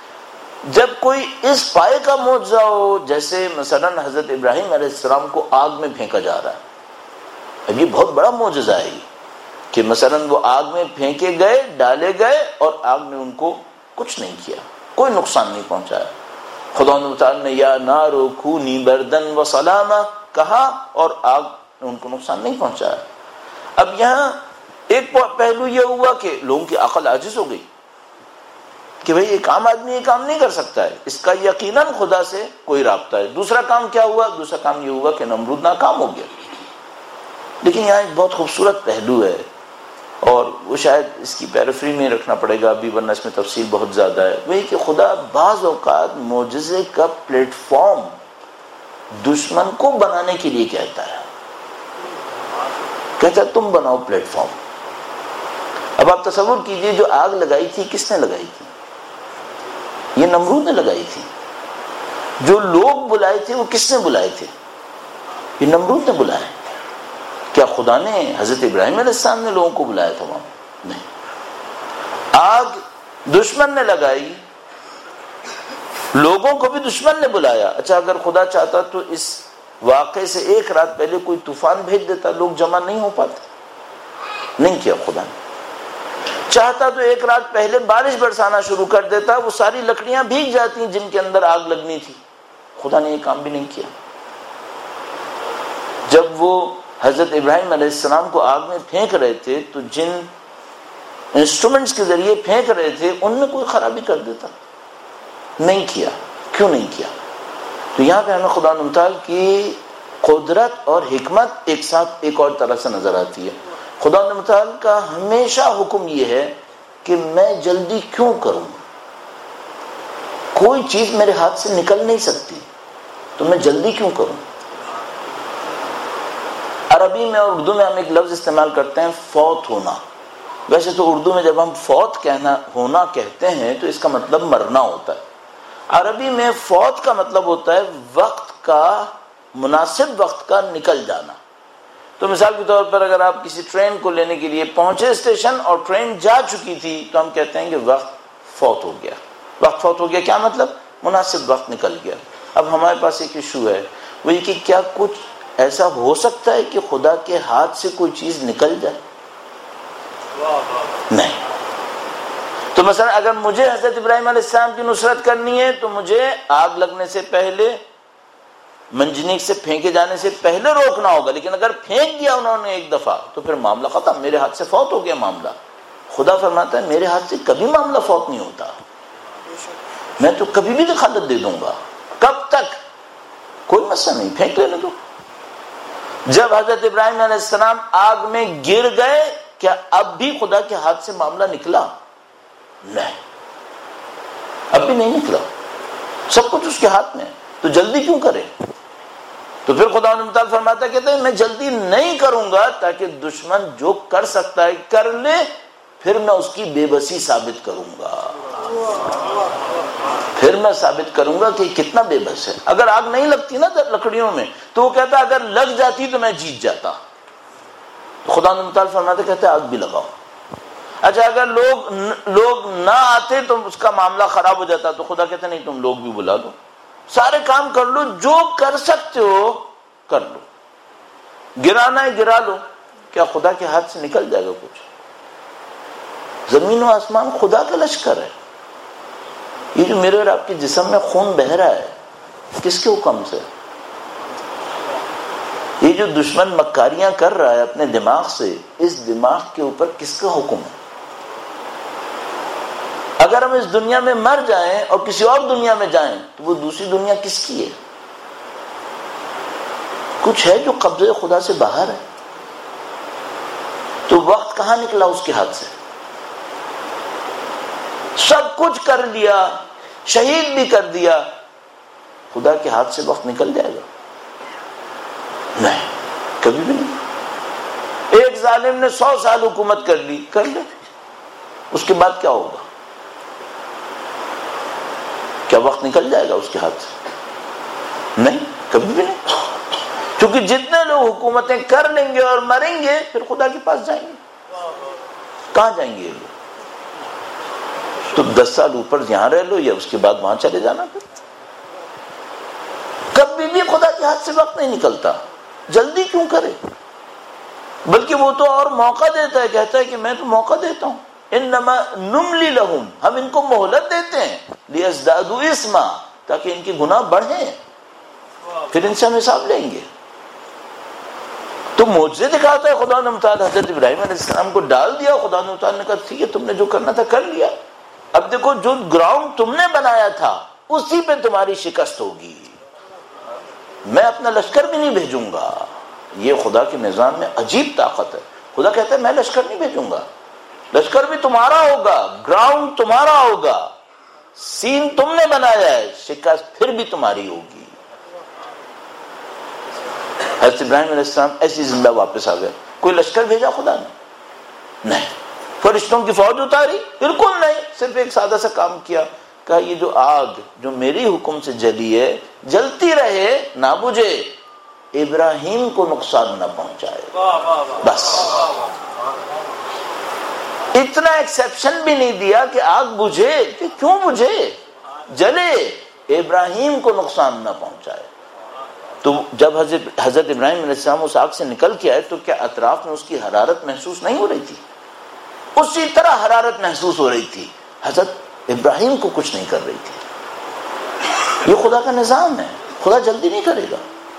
جب کوئی اس پائے کا معجزہ ہو، جیسے مثلا حضرت ابراہیم علیہ السلام کو آگ میں پھینکا جا رہا ہے، اب یہ بہت بڑا معجزہ ہے یہ کہ مثلا وہ آگ میں پھینکے گئے، ڈالے گئے اور آگ نے ان کو کچھ نہیں کیا، کوئی نقصان نہیں پہنچایا. خدا تعالیٰ نے یا نار کونی بردن و سلاما کہا اور آگ نے ان کو نقصان نہیں پہنچایا. اب یہاں ایک پہلو یہ ہوا کہ لوگوں کی عقل عاجز ہو گئی کہ بھئی ایک عام آدمی یہ کام نہیں کر سکتا ہے، اس کا یقیناً خدا سے کوئی رابطہ ہے. دوسرا کام کیا ہوا؟ دوسرا کام یہ ہوا کہ نمرود ناکام ہو گیا. لیکن یہاں ایک بہت خوبصورت پہلو ہے اور وہ شاید اس کی پیرافری میں رکھنا پڑے گا ابھی، ورنہ اس میں تفصیل بہت زیادہ ہے. وہ یہ کہ خدا بعض اوقات معجزے کا پلیٹ فارم دشمن کو بنانے کے لیے کہتا ہے. کہتا ہے تم بناؤ پلیٹ فارم. اب آپ تصور کیجئے جو آگ لگائی تھی کس نے لگائی تھی؟ یہ نمرود نے لگائی تھی. جو لوگ بلائے تھے وہ کس نے بلائے تھے؟ یہ نمرود نے بلائے. کیا خدا نے حضرت ابراہیم علیہ السلام نے لوگوں کو بلایا تھا وہاں؟ نہیں. آگ دشمن نے لگائی، لوگوں کو بھی دشمن نے بلایا. اچھا اگر خدا چاہتا تو اس واقعے سے ایک رات پہلے کوئی طوفان بھیج دیتا، لوگ جمع نہیں ہو پاتے. نہیں کیا خدا نے. چاہتا تو ایک رات پہلے بارش برسانا شروع کر دیتا، وہ ساری لکڑیاں بھیگ جاتی جن کے اندر آگ لگنی تھی. خدا نے یہ کام بھی نہیں کیا. جب وہ حضرت ابراہیم علیہ السلام کو آگ میں پھینک رہے تھے تو جن انسٹرومنٹس کے ذریعے پھینک رہے تھے ان میں کوئی خرابی کر دیتا. نہیں کیا. کیوں نہیں کیا؟ تو یہاں پہ ہمیں خدا نمتال کی قدرت اور حکمت ایک ساتھ ایک اور طرح سے نظر آتی ہے. خدا متعال کا ہمیشہ حکم یہ ہے کہ میں جلدی کیوں کروں، کوئی چیز میرے ہاتھ سے نکل نہیں سکتی تو میں جلدی کیوں کروں. عربی میں اور اردو میں ہم ایک لفظ استعمال کرتے ہیں فوت ہونا. ویسے تو اردو میں جب ہم فوت کہنا ہونا کہتے ہیں تو اس کا مطلب مرنا ہوتا ہے. عربی میں فوت کا مطلب ہوتا ہے وقت کا، مناسب وقت کا نکل جانا. تو مثال کے طور پر اگر آپ کسی ٹرین کو لینے کے لیے پہنچے اسٹیشن اور ٹرین جا چکی تھی تو ہم کہتے ہیں کہ وقت فوت ہو گیا. وقت فوت ہو گیا کیا مطلب؟ مناسب وقت نکل گیا. اب ہمارے پاس ایک ایشو ہے، وہ یہ کہ کیا کچھ ایسا ہو سکتا ہے کہ خدا کے ہاتھ سے کوئی چیز نکل جائے؟ نہیں. تو مثلا اگر مجھے حضرت ابراہیم علیہ السلام کی نصرت کرنی ہے تو مجھے آگ لگنے سے پہلے، منجنیق سے پھینکے جانے سے پہلے روکنا ہوگا. لیکن اگر پھینک دیا انہوں نے ایک دفعہ تو پھر معاملہ ختم، میرے ہاتھ سے فوت ہو گیا معاملہ. خدا فرماتا ہے میرے ہاتھ سے کبھی معاملہ فوت نہیں ہوتا، میں تو کبھی بھی دخالت دے دوں گا. کب تک؟ کوئی مسئلہ نہیں، پھینک لینے دو. جب حضرت ابراہیم علیہ السلام آگ میں گر گئے کیا اب بھی خدا کے ہاتھ سے معاملہ نکلا؟ نہیں، اب بھی نہیں نکلا. سب کچھ اس کے ہاتھ میں. تو جلدی کیوں کرے؟ تو پھر خدا تعالیٰ فرماتا کہتے ہیں میں جلدی نہیں کروں گا تاکہ دشمن جو کر سکتا ہے کر لے، پھر میں اس کی بے بسی ثابت کروں گا. پھر میں ثابت کروں گا کہ کتنا بے بس ہے. اگر آگ نہیں لگتی نا لکڑیوں میں تو وہ کہتا اگر لگ جاتی تو میں جیت جاتا. خدا تعالیٰ فرماتے کہتے آگ بھی لگاؤ. اچھا اگر لوگ لوگ نہ آتے تو اس کا معاملہ خراب ہو جاتا تو خدا کہتے نہیں تم لوگ بھی بلا دو، سارے کام کر لو، جو کر سکتے ہو کر لو، گرانا ہے گرا لو. کیا خدا کے ہاتھ سے نکل جائے گا کچھ؟ زمین و آسمان خدا کا لشکر ہے. یہ جو میرے اور آپ کے جسم میں خون بہ رہا ہے کس کے حکم سے؟ یہ جو دشمن مکاریاں کر رہا ہے اپنے دماغ سے، اس دماغ کے اوپر کس کا حکم ہے؟ اگر ہم اس دنیا میں مر جائیں اور کسی اور دنیا میں جائیں تو وہ دوسری دنیا کس کی ہے؟ کچھ ہے جو قبضے خدا سے باہر ہے. تو وقت کہاں نکلا اس کے ہاتھ سے؟ سب کچھ کر لیا، شہید بھی کر دیا، خدا کے ہاتھ سے وقت نکل جائے گا؟ نہیں، کبھی بھی نہیں. ایک ظالم نے سو سال حکومت کر لی، کر لے، اس کے بعد کیا ہوگا؟ کیا وقت نکل جائے گا اس کے ہاتھ سے؟ نہیں، کبھی بھی نہیں. کیونکہ جتنے لوگ حکومتیں کر لیں گے اور مریں گے پھر خدا کے پاس جائیں گے. کہاں جائیں گے یہ لوگ؟ تو دس سال اوپر یہاں رہ لو یا اس کے بعد وہاں چلے جانا. پھر کبھی بھی خدا کے ہاتھ سے وقت نہیں نکلتا. جلدی کیوں کرے؟ بلکہ وہ تو اور موقع دیتا ہے، کہتا ہے کہ میں تو موقع دیتا ہوں. انما نملی لہم، ہم ان کو مہلت دیتے ہیں، لیزدادوا اثما، تاکہ ان کے گناہ بڑھیں، پھر ان سے ہم حساب لیں گے. تو معجزے دکھاتا ہے خدا نے متعال. حضرت ابراہیم علیہ السلام کو ڈال دیا، خدا نے متعال نے کہا ٹھیک ہے تم نے جو کرنا تھا کر لیا، اب دیکھو جو گراؤنڈ تم نے بنایا تھا اسی پہ تمہاری شکست ہوگی، میں اپنا لشکر بھی نہیں بھیجوں گا. یہ خدا کے نظام میں عجیب طاقت ہے. خدا کہتا ہے میں لشکر نہیں بھیجوں گا، لشکر بھی تمہارا ہوگا، گراؤنڈ تمہارا ہوگا، سین تم نے بنایا ہے، شکست پھر بھی تمہاری ہوگی. حضرت ابراہیم علیہ السلام ایسی زندہ واپس آ گئے. کوئی لشکر بھیجا خدا نے؟ نہیں. فرشتوں کی فوج اتاری؟ بالکل نہیں. صرف ایک سادہ سا کام کیا، کہا یہ جو آگ جو میری حکم سے جلی ہے جلتی رہے، نہ بجھے، ابراہیم کو نقصان نہ پہنچائے. بس اتنا ایکسیپشن بھی نہیں دیا کہ آگ بجھے، کہ کیوں بجھے، جلے، ابراہیم کو نقصان نہ پہنچائے. تو جب حضرت حضرت ابراہیم علیہ السلام اس آگ سے نکل کے آئے تو کیا اطراف میں اس کی حرارت محسوس نہیں ہو رہی تھی؟ اسی طرح حرارت محسوس ہو رہی تھی. حضرت ابراہیم کو کچھ نہیں کر رہی تھی. یہ خدا کا نظام ہے، خدا جلدی نہیں کرے گا.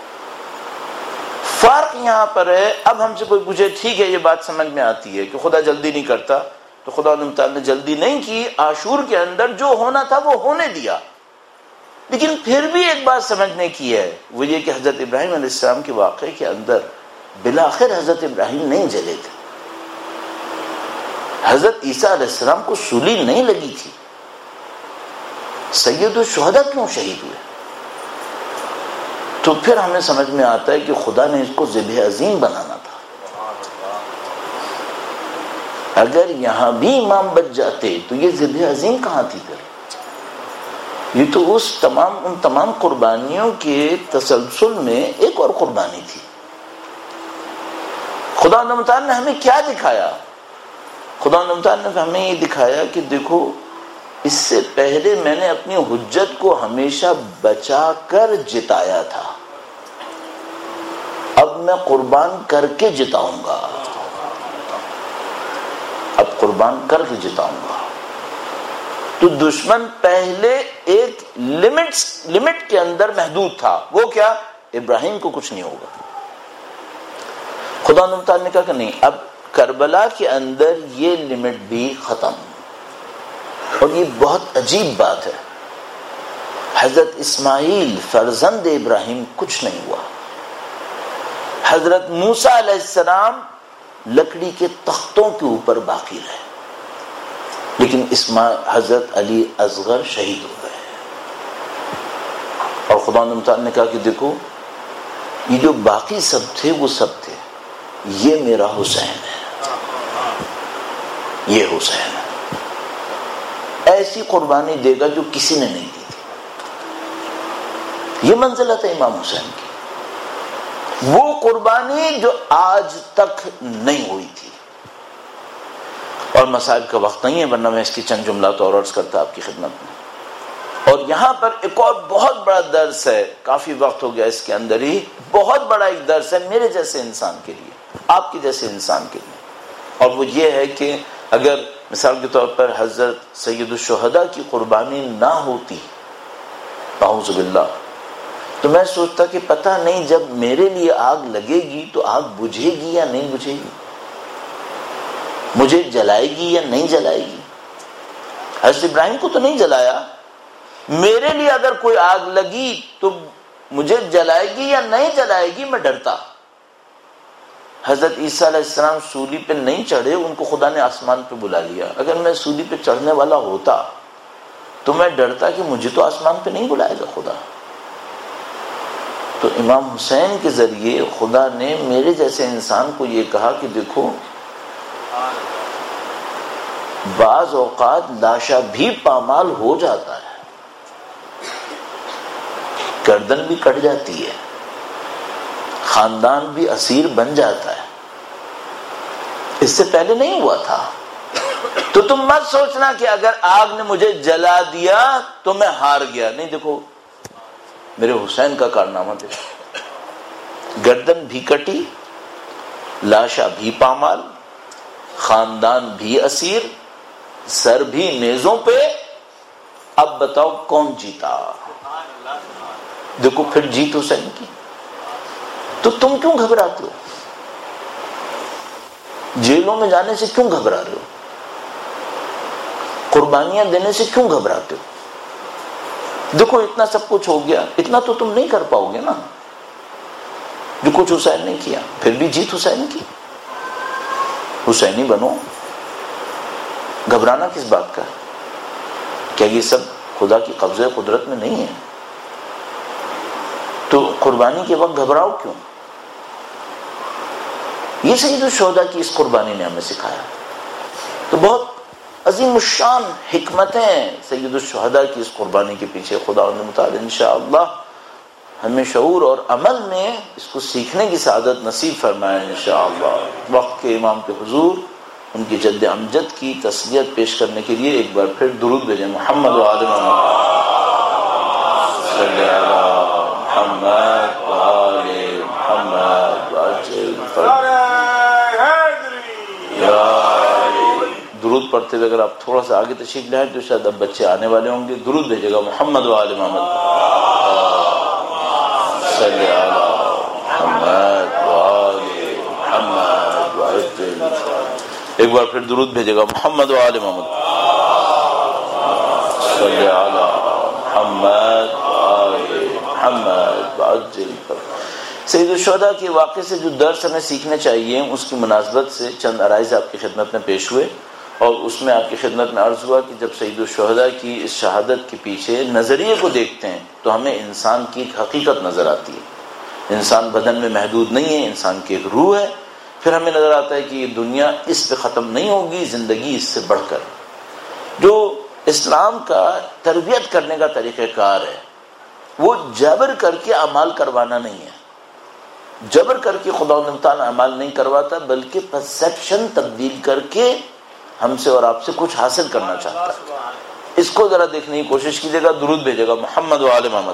فرق یہاں پر ہے. اب ہم سے کوئی پوچھے ٹھیک ہے یہ بات سمجھ میں آتی ہے کہ خدا جلدی نہیں کرتا، تو خدا نے جلدی نہیں کی. عاشور کے اندر جو ہونا تھا وہ ہونے دیا. لیکن پھر بھی ایک بات سمجھنے کی ہے، وہ یہ کہ حضرت ابراہیم علیہ السلام کے واقعے کے اندر بالآخر حضرت ابراہیم نہیں جلے تھے، حضرت عیسیٰ علیہ السلام کو سولی نہیں لگی تھی، سید الشہداء کیوں شہید ہوئے؟ تو پھر ہمیں سمجھ میں آتا ہے کہ خدا نے اس کو ذبح عظیم بنانا تھا۔ اگر یہاں بھی امام بچ جاتے تو یہ ذبح عظیم کہاں تھی پھر؟ یہ تو اس تمام ان تمام قربانیوں کے تسلسل میں ایک اور قربانی تھی۔ خدا متعال نے ہمیں کیا دکھایا؟ خدا متعال نے ہمیں یہ دکھایا کہ دیکھو، اس سے پہلے میں نے اپنی حجت کو ہمیشہ بچا کر جتایا تھا، اب میں قربان کر کے جتاؤں گا، اب قربان کر کے جتاؤں گا۔ تو دشمن پہلے ایک لمٹ لمٹ کے اندر محدود تھا، وہ کیا؟ ابراہیم کو کچھ نہیں ہوگا۔ خدا تعالیٰ نے کہا کہ نہیں، اب کربلا کے اندر یہ لمٹ بھی ختم۔ اور یہ بہت عجیب بات ہے، حضرت اسماعیل فرزند ابراہیم کچھ نہیں ہوا، حضرت موسیٰ علیہ السلام لکڑی کے تختوں کے اوپر باقی رہے، لیکن حضرت علی اصغر شہید ہو گئے۔ اور خدا تعالیٰ نے کہا کہ دیکھو، یہ جو باقی سب تھے وہ سب تھے، یہ میرا حسین ہے، یہ حسین ہے، ایسی قربانی دے گا جو کسی نے نہیں دی تھی۔ یہ منزلت ہے امام حسین کی، وہ قربانی جو آج تک نہیں ہوئی تھی۔ اور مصائب کا وقت نہیں ہے، ورنہ میں اس کی چند جملات اور عرض کرتا آپ کی خدمت میں۔ اور یہاں پر ایک اور بہت بڑا درس ہے، کافی وقت ہو گیا اس کے اندر ہی، بہت بڑا ایک درس ہے میرے جیسے انسان کے لیے، آپ کے جیسے انسان کے لیے، اور وہ یہ ہے کہ اگر مثال کے طور پر حضرت سید الشہداء کی قربانی نہ ہوتی، اعوذ باللہ، تو میں سوچتا کہ پتہ نہیں جب میرے لیے آگ لگے گی تو آگ بجھے گی یا نہیں بجھے گی، مجھے جلائے گی یا نہیں جلائے گی۔ حضرت ابراہیم کو تو نہیں جلایا، میرے لیے اگر کوئی آگ لگی تو مجھے جلائے گی یا نہیں جلائے گی، میں ڈرتا۔ حضرت عیسیٰ علیہ السلام سولی پہ نہیں چڑھے، ان کو خدا نے آسمان پہ بلا لیا۔ اگر میں سولی پہ چڑھنے والا ہوتا تو میں ڈرتا کہ مجھے تو آسمان پہ نہیں بلائے گا خدا۔ تو امام حسین کے ذریعے خدا نے میرے جیسے انسان کو یہ کہا کہ دیکھو، بعض اوقات لاشا بھی پامال ہو جاتا ہے، گردن بھی کٹ جاتی ہے، خاندان بھی اسیر بن جاتا ہے، اس سے پہلے نہیں ہوا تھا۔ تو تم مت سوچنا کہ اگر آگ نے مجھے جلا دیا تو میں ہار گیا، نہیں، دیکھو میرے حسین کا کارنامہ دیکھو، گردن بھی کٹی، لاشا بھی پامال، خاندان بھی اسیر، سر بھی نیزوں پہ، اب بتاؤ کون جیتا؟ دیکھو پھر جیت حسین کی۔ تو تم کیوں گھبراتے ہو؟ جیلوں میں جانے سے کیوں گھبرا رہے ہو؟ قربانیاں دینے سے کیوں گھبراتے ہو؟ دیکھو اتنا سب کچھ ہو گیا، اتنا تو تم نہیں کر پاؤ گے نا جو کچھ حسین نے کیا، پھر بھی جیت حسین کی۔ حسینی بنو، گھبرانا کس بات کا؟ کیا یہ سب خدا کی قبضہ قدرت میں نہیں ہے؟ تو قربانی کے وقت گھبراؤ کیوں؟ یہ سید الشہداء کی اس قربانی نے ہمیں سکھایا۔ تو بہت عظیم الشان حکمتیں سید الشہداء کی اس قربانی کے پیچھے۔ خدا متعال انشاءاللہ ہمیں شعور اور عمل میں اس کو سیکھنے کی سعادت نصیب فرمائے انشاءاللہ۔ وقت کے امام کے حضور ان کی جد امجد کی تسلیت پیش کرنے کے لیے ایک بار پھر درود بھیجیں۔ محمد و آل محمد صلی اللہ محمد و آل محمد واجل فرمائے۔ درود پڑھتے ہوئے اگر آپ تھوڑا سا آگے تشریف لائیں تو شاید اب بچے آنے والے ہوں گے۔ درود بھیجے گا محمد و آل محمد صلی اللہ محمد و آل محمد واجل۔ ایک بار پھر درود بھیجے گا محمد و آل محمد صلی اللہ محمد محمد وعجل فرجهم۔ سید الشہداء کے واقعے سے جو درس ہمیں سیکھنے چاہیے اس کی مناسبت سے چند عرائض آپ کی خدمت میں پیش ہوئے، اور اس میں آپ کی خدمت میں عرض ہوا کہ جب سید الشہداء کی اس شہادت کے پیچھے نظریے کو دیکھتے ہیں تو ہمیں انسان کی ایک حقیقت نظر آتی ہے۔ انسان بدن میں محدود نہیں ہے، انسان کی ایک روح ہے۔ پھر ہمیں نظر آتا ہے کہ یہ دنیا اس پہ ختم نہیں ہوگی، زندگی اس سے بڑھ کر۔ جو اسلام کا تربیت کرنے کا طریقہ کار ہے وہ جبر کر کے اعمال کروانا نہیں ہے، جبر کر کے خدا و تعالیٰ اعمال نہیں کرواتا، بلکہ پرسیپشن تبدیل کر کے ہم سے اور آپ سے کچھ حاصل کرنا چاہتا ہے۔ اس کو ذرا دیکھنے کی کوشش کیجیے گا، درود بھیجے گا محمد و آل محمد۔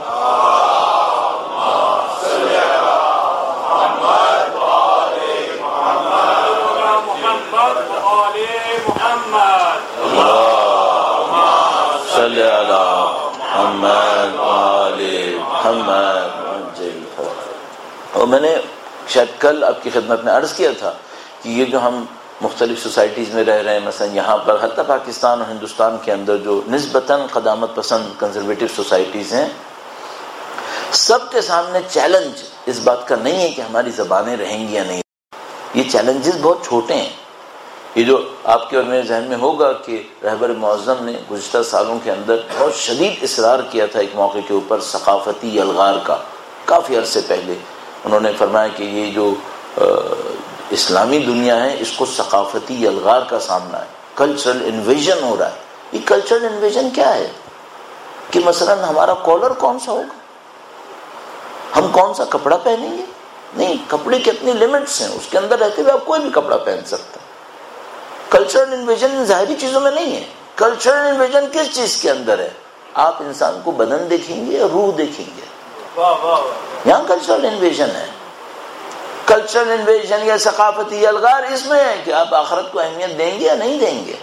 صلی اللہ محمد و آل محمد۔ اور میں نے شاید کل آپ کی خدمت میں عرض کیا تھا کہ یہ جو ہم مختلف سوسائٹیز میں رہ رہے ہیں، مثلا یہاں پر حتی پاکستان اور ہندوستان کے اندر جو نسبتاً قدامت پسند کنزرویٹو سوسائٹیز ہیں، سب کے سامنے چیلنج اس بات کا نہیں ہے کہ ہماری زبانیں رہیں گی یا نہیں۔ یہ چیلنجز بہت چھوٹے ہیں۔ یہ جو آپ کے اور میرے ذہن میں ہوگا کہ رہبر معظم نے گزشتہ سالوں کے اندر بہت شدید اصرار کیا تھا ایک موقع کے اوپر ثقافتی الغار کا، کافی عرصے پہلے انہوں نے فرمایا کہ یہ جو اسلامی دنیا ہے اس کو ثقافتی الغار کا سامنا ہے، کلچرل انویژن ہو رہا ہے۔ یہ کلچرل انویژن کیا ہے کہ مثلا ہمارا کالر کون سا ہوگا، ہم کون سا کپڑا پہنیں گے؟ نہیں، کپڑے کی اپنی لمٹس ہیں، اس کے اندر رہتے ہوئے آپ کوئی بھی کپڑا پہن سکتا ہے۔ کلچرل انویژن ظاہری چیزوں میں نہیں ہے۔ کلچرل انویژن کس چیز کے اندر ہے؟ آپ انسان کو بدن دیکھیں گے یا روح دیکھیں گے؟ یہاں کلچرل انویژن ہے۔ کلچرل انویژن یا ثقافتی الغار اس میں ہے کہ آپ آخرت کو اہمیت دیں گے یا نہیں دیں گے۔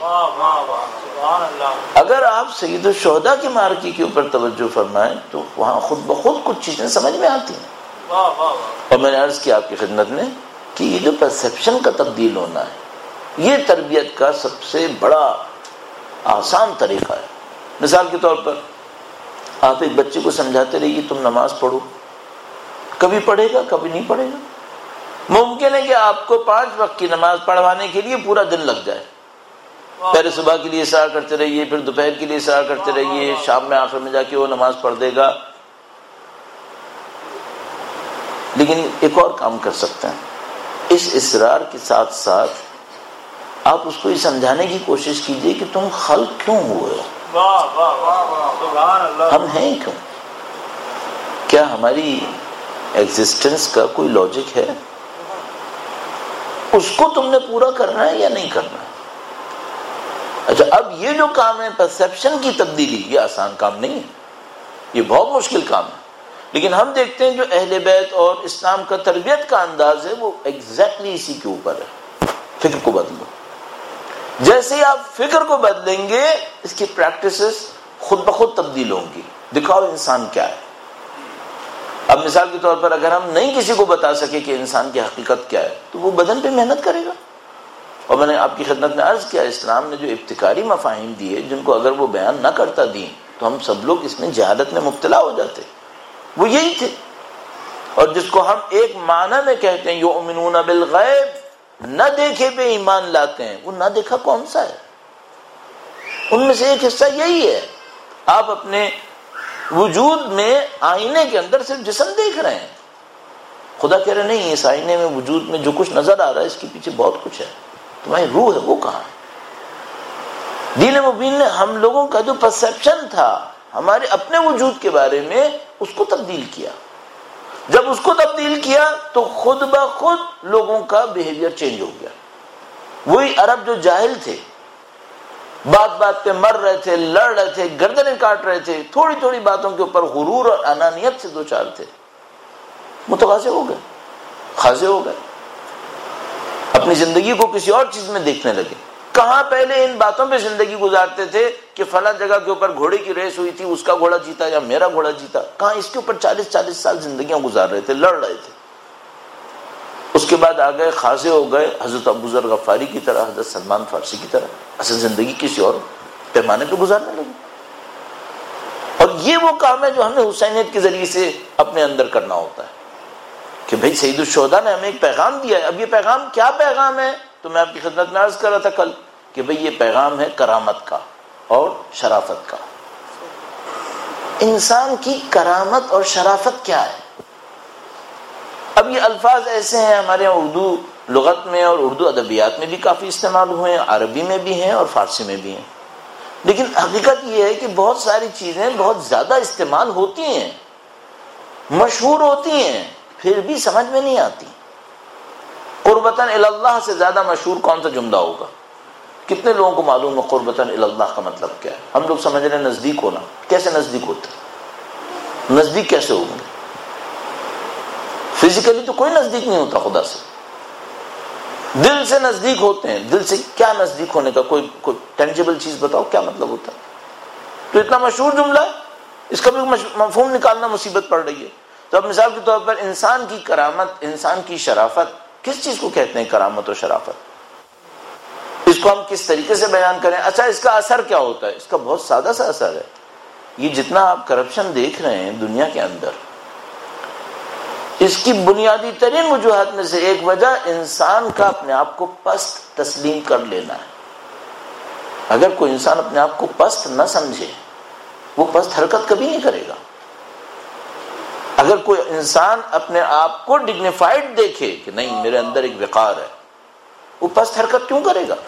اگر آپ سید الشہداء کی مارکی کے اوپر توجہ فرمائیں تو وہاں خود بخود کچھ چیزیں سمجھ میں آتی ہیں۔ اور میں نے عرض کیا آپ کی خدمت میں کہ یہ جو پرسیپشن کا تبدیل ہونا ہے یہ تربیت کا سب سے بڑا آسان طریقہ ہے۔ مثال کے طور پر آپ ایک بچے کو سمجھاتے رہیے تم نماز پڑھو، کبھی پڑھے گا کبھی نہیں پڑھے گا۔ ممکن ہے کہ آپ کو پانچ وقت کی نماز پڑھوانے کے لیے پورا دن لگ جائے، پہلے صبح کے لیے اصرار کرتے رہیے، پھر دوپہر کے لیے اصرار کرتے رہیے، شام میں آخر میں جا کے وہ نماز پڑھ دے گا۔ لیکن ایک اور کام کر سکتے ہیں، اس اصرار کے ساتھ ساتھ آپ اس کو یہ سمجھانے کی کوشش کیجئے کہ تم خلق کیوں ہوئے ہو، ہم ہیں کیوں، کیا ہماری ایگزسٹنس کا کوئی لاجک ہے، اس کو تم نے پورا کرنا ہے یا نہیں کرنا ہے۔ اچھا، اب یہ جو کام ہے پرسیپشن کی تبدیلی، یہ آسان کام نہیں ہے، یہ بہت مشکل کام ہے۔ لیکن ہم دیکھتے ہیں جو اہل بیت اور اسلام کا تربیت کا انداز ہے وہ ایگزیکٹلی اسی کے اوپر ہے، فکر کو بدلو۔ جیسے ہی آپ فکر کو بدلیں گے اس کی پریکٹسز خود بخود تبدیل ہوں گی۔ دکھاؤ انسان کیا ہے۔ اب مثال کے طور پر اگر ہم نہیں کسی کو بتا سکے کہ انسان کی حقیقت کیا ہے تو وہ بدن پہ محنت کرے گا۔ اور میں نے آپ کی خدمت میں عرض کیا اسلام نے جو ابتکاری مفاہیم دیے جن کو اگر وہ بیان نہ کرتا دین تو ہم سب لوگ اس میں جہالت میں مبتلا ہو جاتے، وہ یہی تھے۔ اور جس کو ہم ایک معنی میں کہتے ہیں یؤمنون بالغیب، نہ دیکھے پہ ایمان لاتے ہیں، وہ نہ دیکھا کون سا ہے؟ ان میں سے ایک حصہ یہی ہے، آپ اپنے وجود میں آئینے کے اندر صرف جسم دیکھ رہے ہیں، خدا کہہ رہے نہیں، اس آئینے میں وجود میں جو کچھ نظر آ رہا ہے اس کے پیچھے بہت کچھ ہے، تمہاری روح ہے وہ کہاں ہے؟ دین مبین نے ہم لوگوں کا جو پرسیپشن تھا ہمارے اپنے وجود کے بارے میں اس کو تبدیل کیا۔ جب اس کو تبدیل کیا تو خود بخود لوگوں کا بیہیویئر چینج ہو گیا۔ وہی عرب جو جاہل تھے، بات بات پہ مر رہے تھے، لڑ رہے تھے، گردنیں کاٹ رہے تھے، تھوڑی تھوڑی باتوں کے اوپر غرور اور انانیت سے دو چار تھے، متغاضے ہو گئے، خاضع ہو گئے، اپنی زندگی کو کسی اور چیز میں دیکھنے لگے۔ کہاں پہلے ان باتوں پہ زندگی گزارتے تھے کہ فلاں جگہ کے اوپر گھوڑے کی ریس ہوئی تھی، اس کا گھوڑا جیتا یا میرا گھوڑا جیتا، کہاں اس کے اوپر چالیس چالیس سال زندگیاں گزار رہے تھے، لڑ رہے تھے۔ اس کے بعد آ گئے، خاضع ہو گئے، حضرت ابو ذر غفاری کی طرح، حضرت سلمان فارسی کی طرح، اصل زندگی کسی اور پیمانے پہ گزارنے لگے۔ اور یہ وہ کام ہے جو ہمیں حسینیت کے ذریعے سے اپنے اندر کرنا ہوتا ہے کہ بھئی سید الشہداء نے ہمیں ایک پیغام دیا ہے. اب یہ پیغام کیا پیغام ہے؟ تو میں آپ کی خدمت میں عرض کر رہا تھا کل کہ بھئی یہ پیغام ہے کرامت کا اور شرافت کا. انسان کی کرامت اور شرافت کیا ہے؟ اب یہ الفاظ ایسے ہیں ہمارے یہاں اردو لغت میں اور اردو ادبیات میں بھی کافی استعمال ہوئے ہیں، عربی میں بھی ہیں اور فارسی میں بھی ہیں، لیکن حقیقت یہ ہے کہ بہت ساری چیزیں بہت زیادہ استعمال ہوتی ہیں، مشہور ہوتی ہیں، پھر بھی سمجھ میں نہیں آتی. قربتاً الی اللہ سے زیادہ مشہور کون سا جملہ ہوگا؟ کتنے لوگوں کو معلوم ہے قربتاً الی اللہ کا مطلب کیا ہے؟ ہم لوگ سمجھ رہے ہیں نزدیک ہونا. کیسے نزدیک ہوتا ہے؟ نزدیک کیسے ہوں گے؟ فزیکلی تو کوئی نزدیک نہیں ہوتا خدا سے، دل سے نزدیک ہوتے ہیں. دل سے کیا نزدیک ہونے کا؟ کوئی کوئی ٹینجیبل چیز بتاؤ کیا مطلب ہوتا ہے؟ تو اتنا مشہور جملہ ہے، اس کا بھی مفہوم نکالنا مصیبت پڑ رہی ہے. تو اب مثال کے طور پر انسان کی کرامت، انسان کی شرافت، کس چیز کو کہتے ہیں کرامت اور شرافت؟ اس کو ہم کس طریقے سے بیان کریں؟ اچھا اس کا اثر کیا ہوتا ہے؟ اس کا بہت سادہ سا اثر ہے. یہ جتنا آپ کرپشن دیکھ رہے ہیں دنیا کے اندر، اس کی بنیادی ترین وجوہات میں سے ایک وجہ انسان کا اپنے آپ کو پست تسلیم کر لینا ہے. اگر کوئی انسان اپنے آپ کو پست نہ سمجھے وہ پست حرکت کبھی نہیں کرے گا. اگر کوئی انسان اپنے آپ کو ڈگنیفائڈ دیکھے کہ نہیں میرے اندر ایک وقار ہے، وہ پست حرکت کیوں کرے گا؟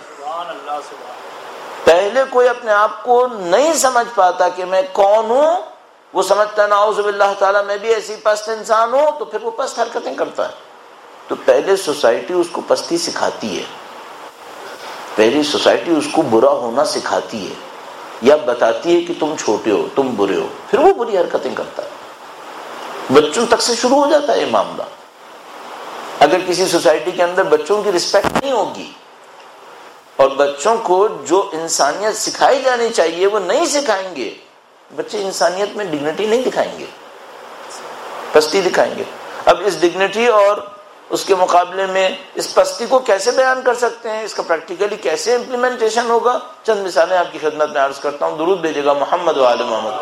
پہلے کوئی اپنے آپ کو نہیں سمجھ پاتا کہ میں کون ہوں، وہ سمجھتا ہے نعوذ باللہ تعالیٰ میں بھی ایسی پست انسان ہوں، تو پھر وہ پست حرکتیں کرتا ہے. تو پہلے سوسائٹی اس کو پستی سکھاتی ہے، پہلی سوسائٹی اس کو برا ہونا سکھاتی ہے یا بتاتی ہے کہ تم چھوٹے ہو، تم برے ہو، پھر وہ بری حرکتیں کرتا ہے. بچوں تک سے شروع ہو جاتا ہے یہ معاملہ. اگر کسی سوسائٹی کے اندر بچوں کی رسپیکٹ نہیں ہوگی اور بچوں کو جو انسانیت سکھائی جانی چاہیے وہ نہیں سکھائیں گے، بچے انسانیت میں ڈگنیٹی نہیں دکھائیں گے، پستی دکھائیں گے. اب اس ڈگنیٹی اور اس کے مقابلے میں اس پستی کو کیسے بیان کر سکتے ہیں، اس کا پریکٹیکلی کیسے امپلیمنٹیشن ہوگا؟ چند مثالیں آپ کی خدمت میں عرض کرتا ہوں. درود بھیجے گا محمد و آل محمد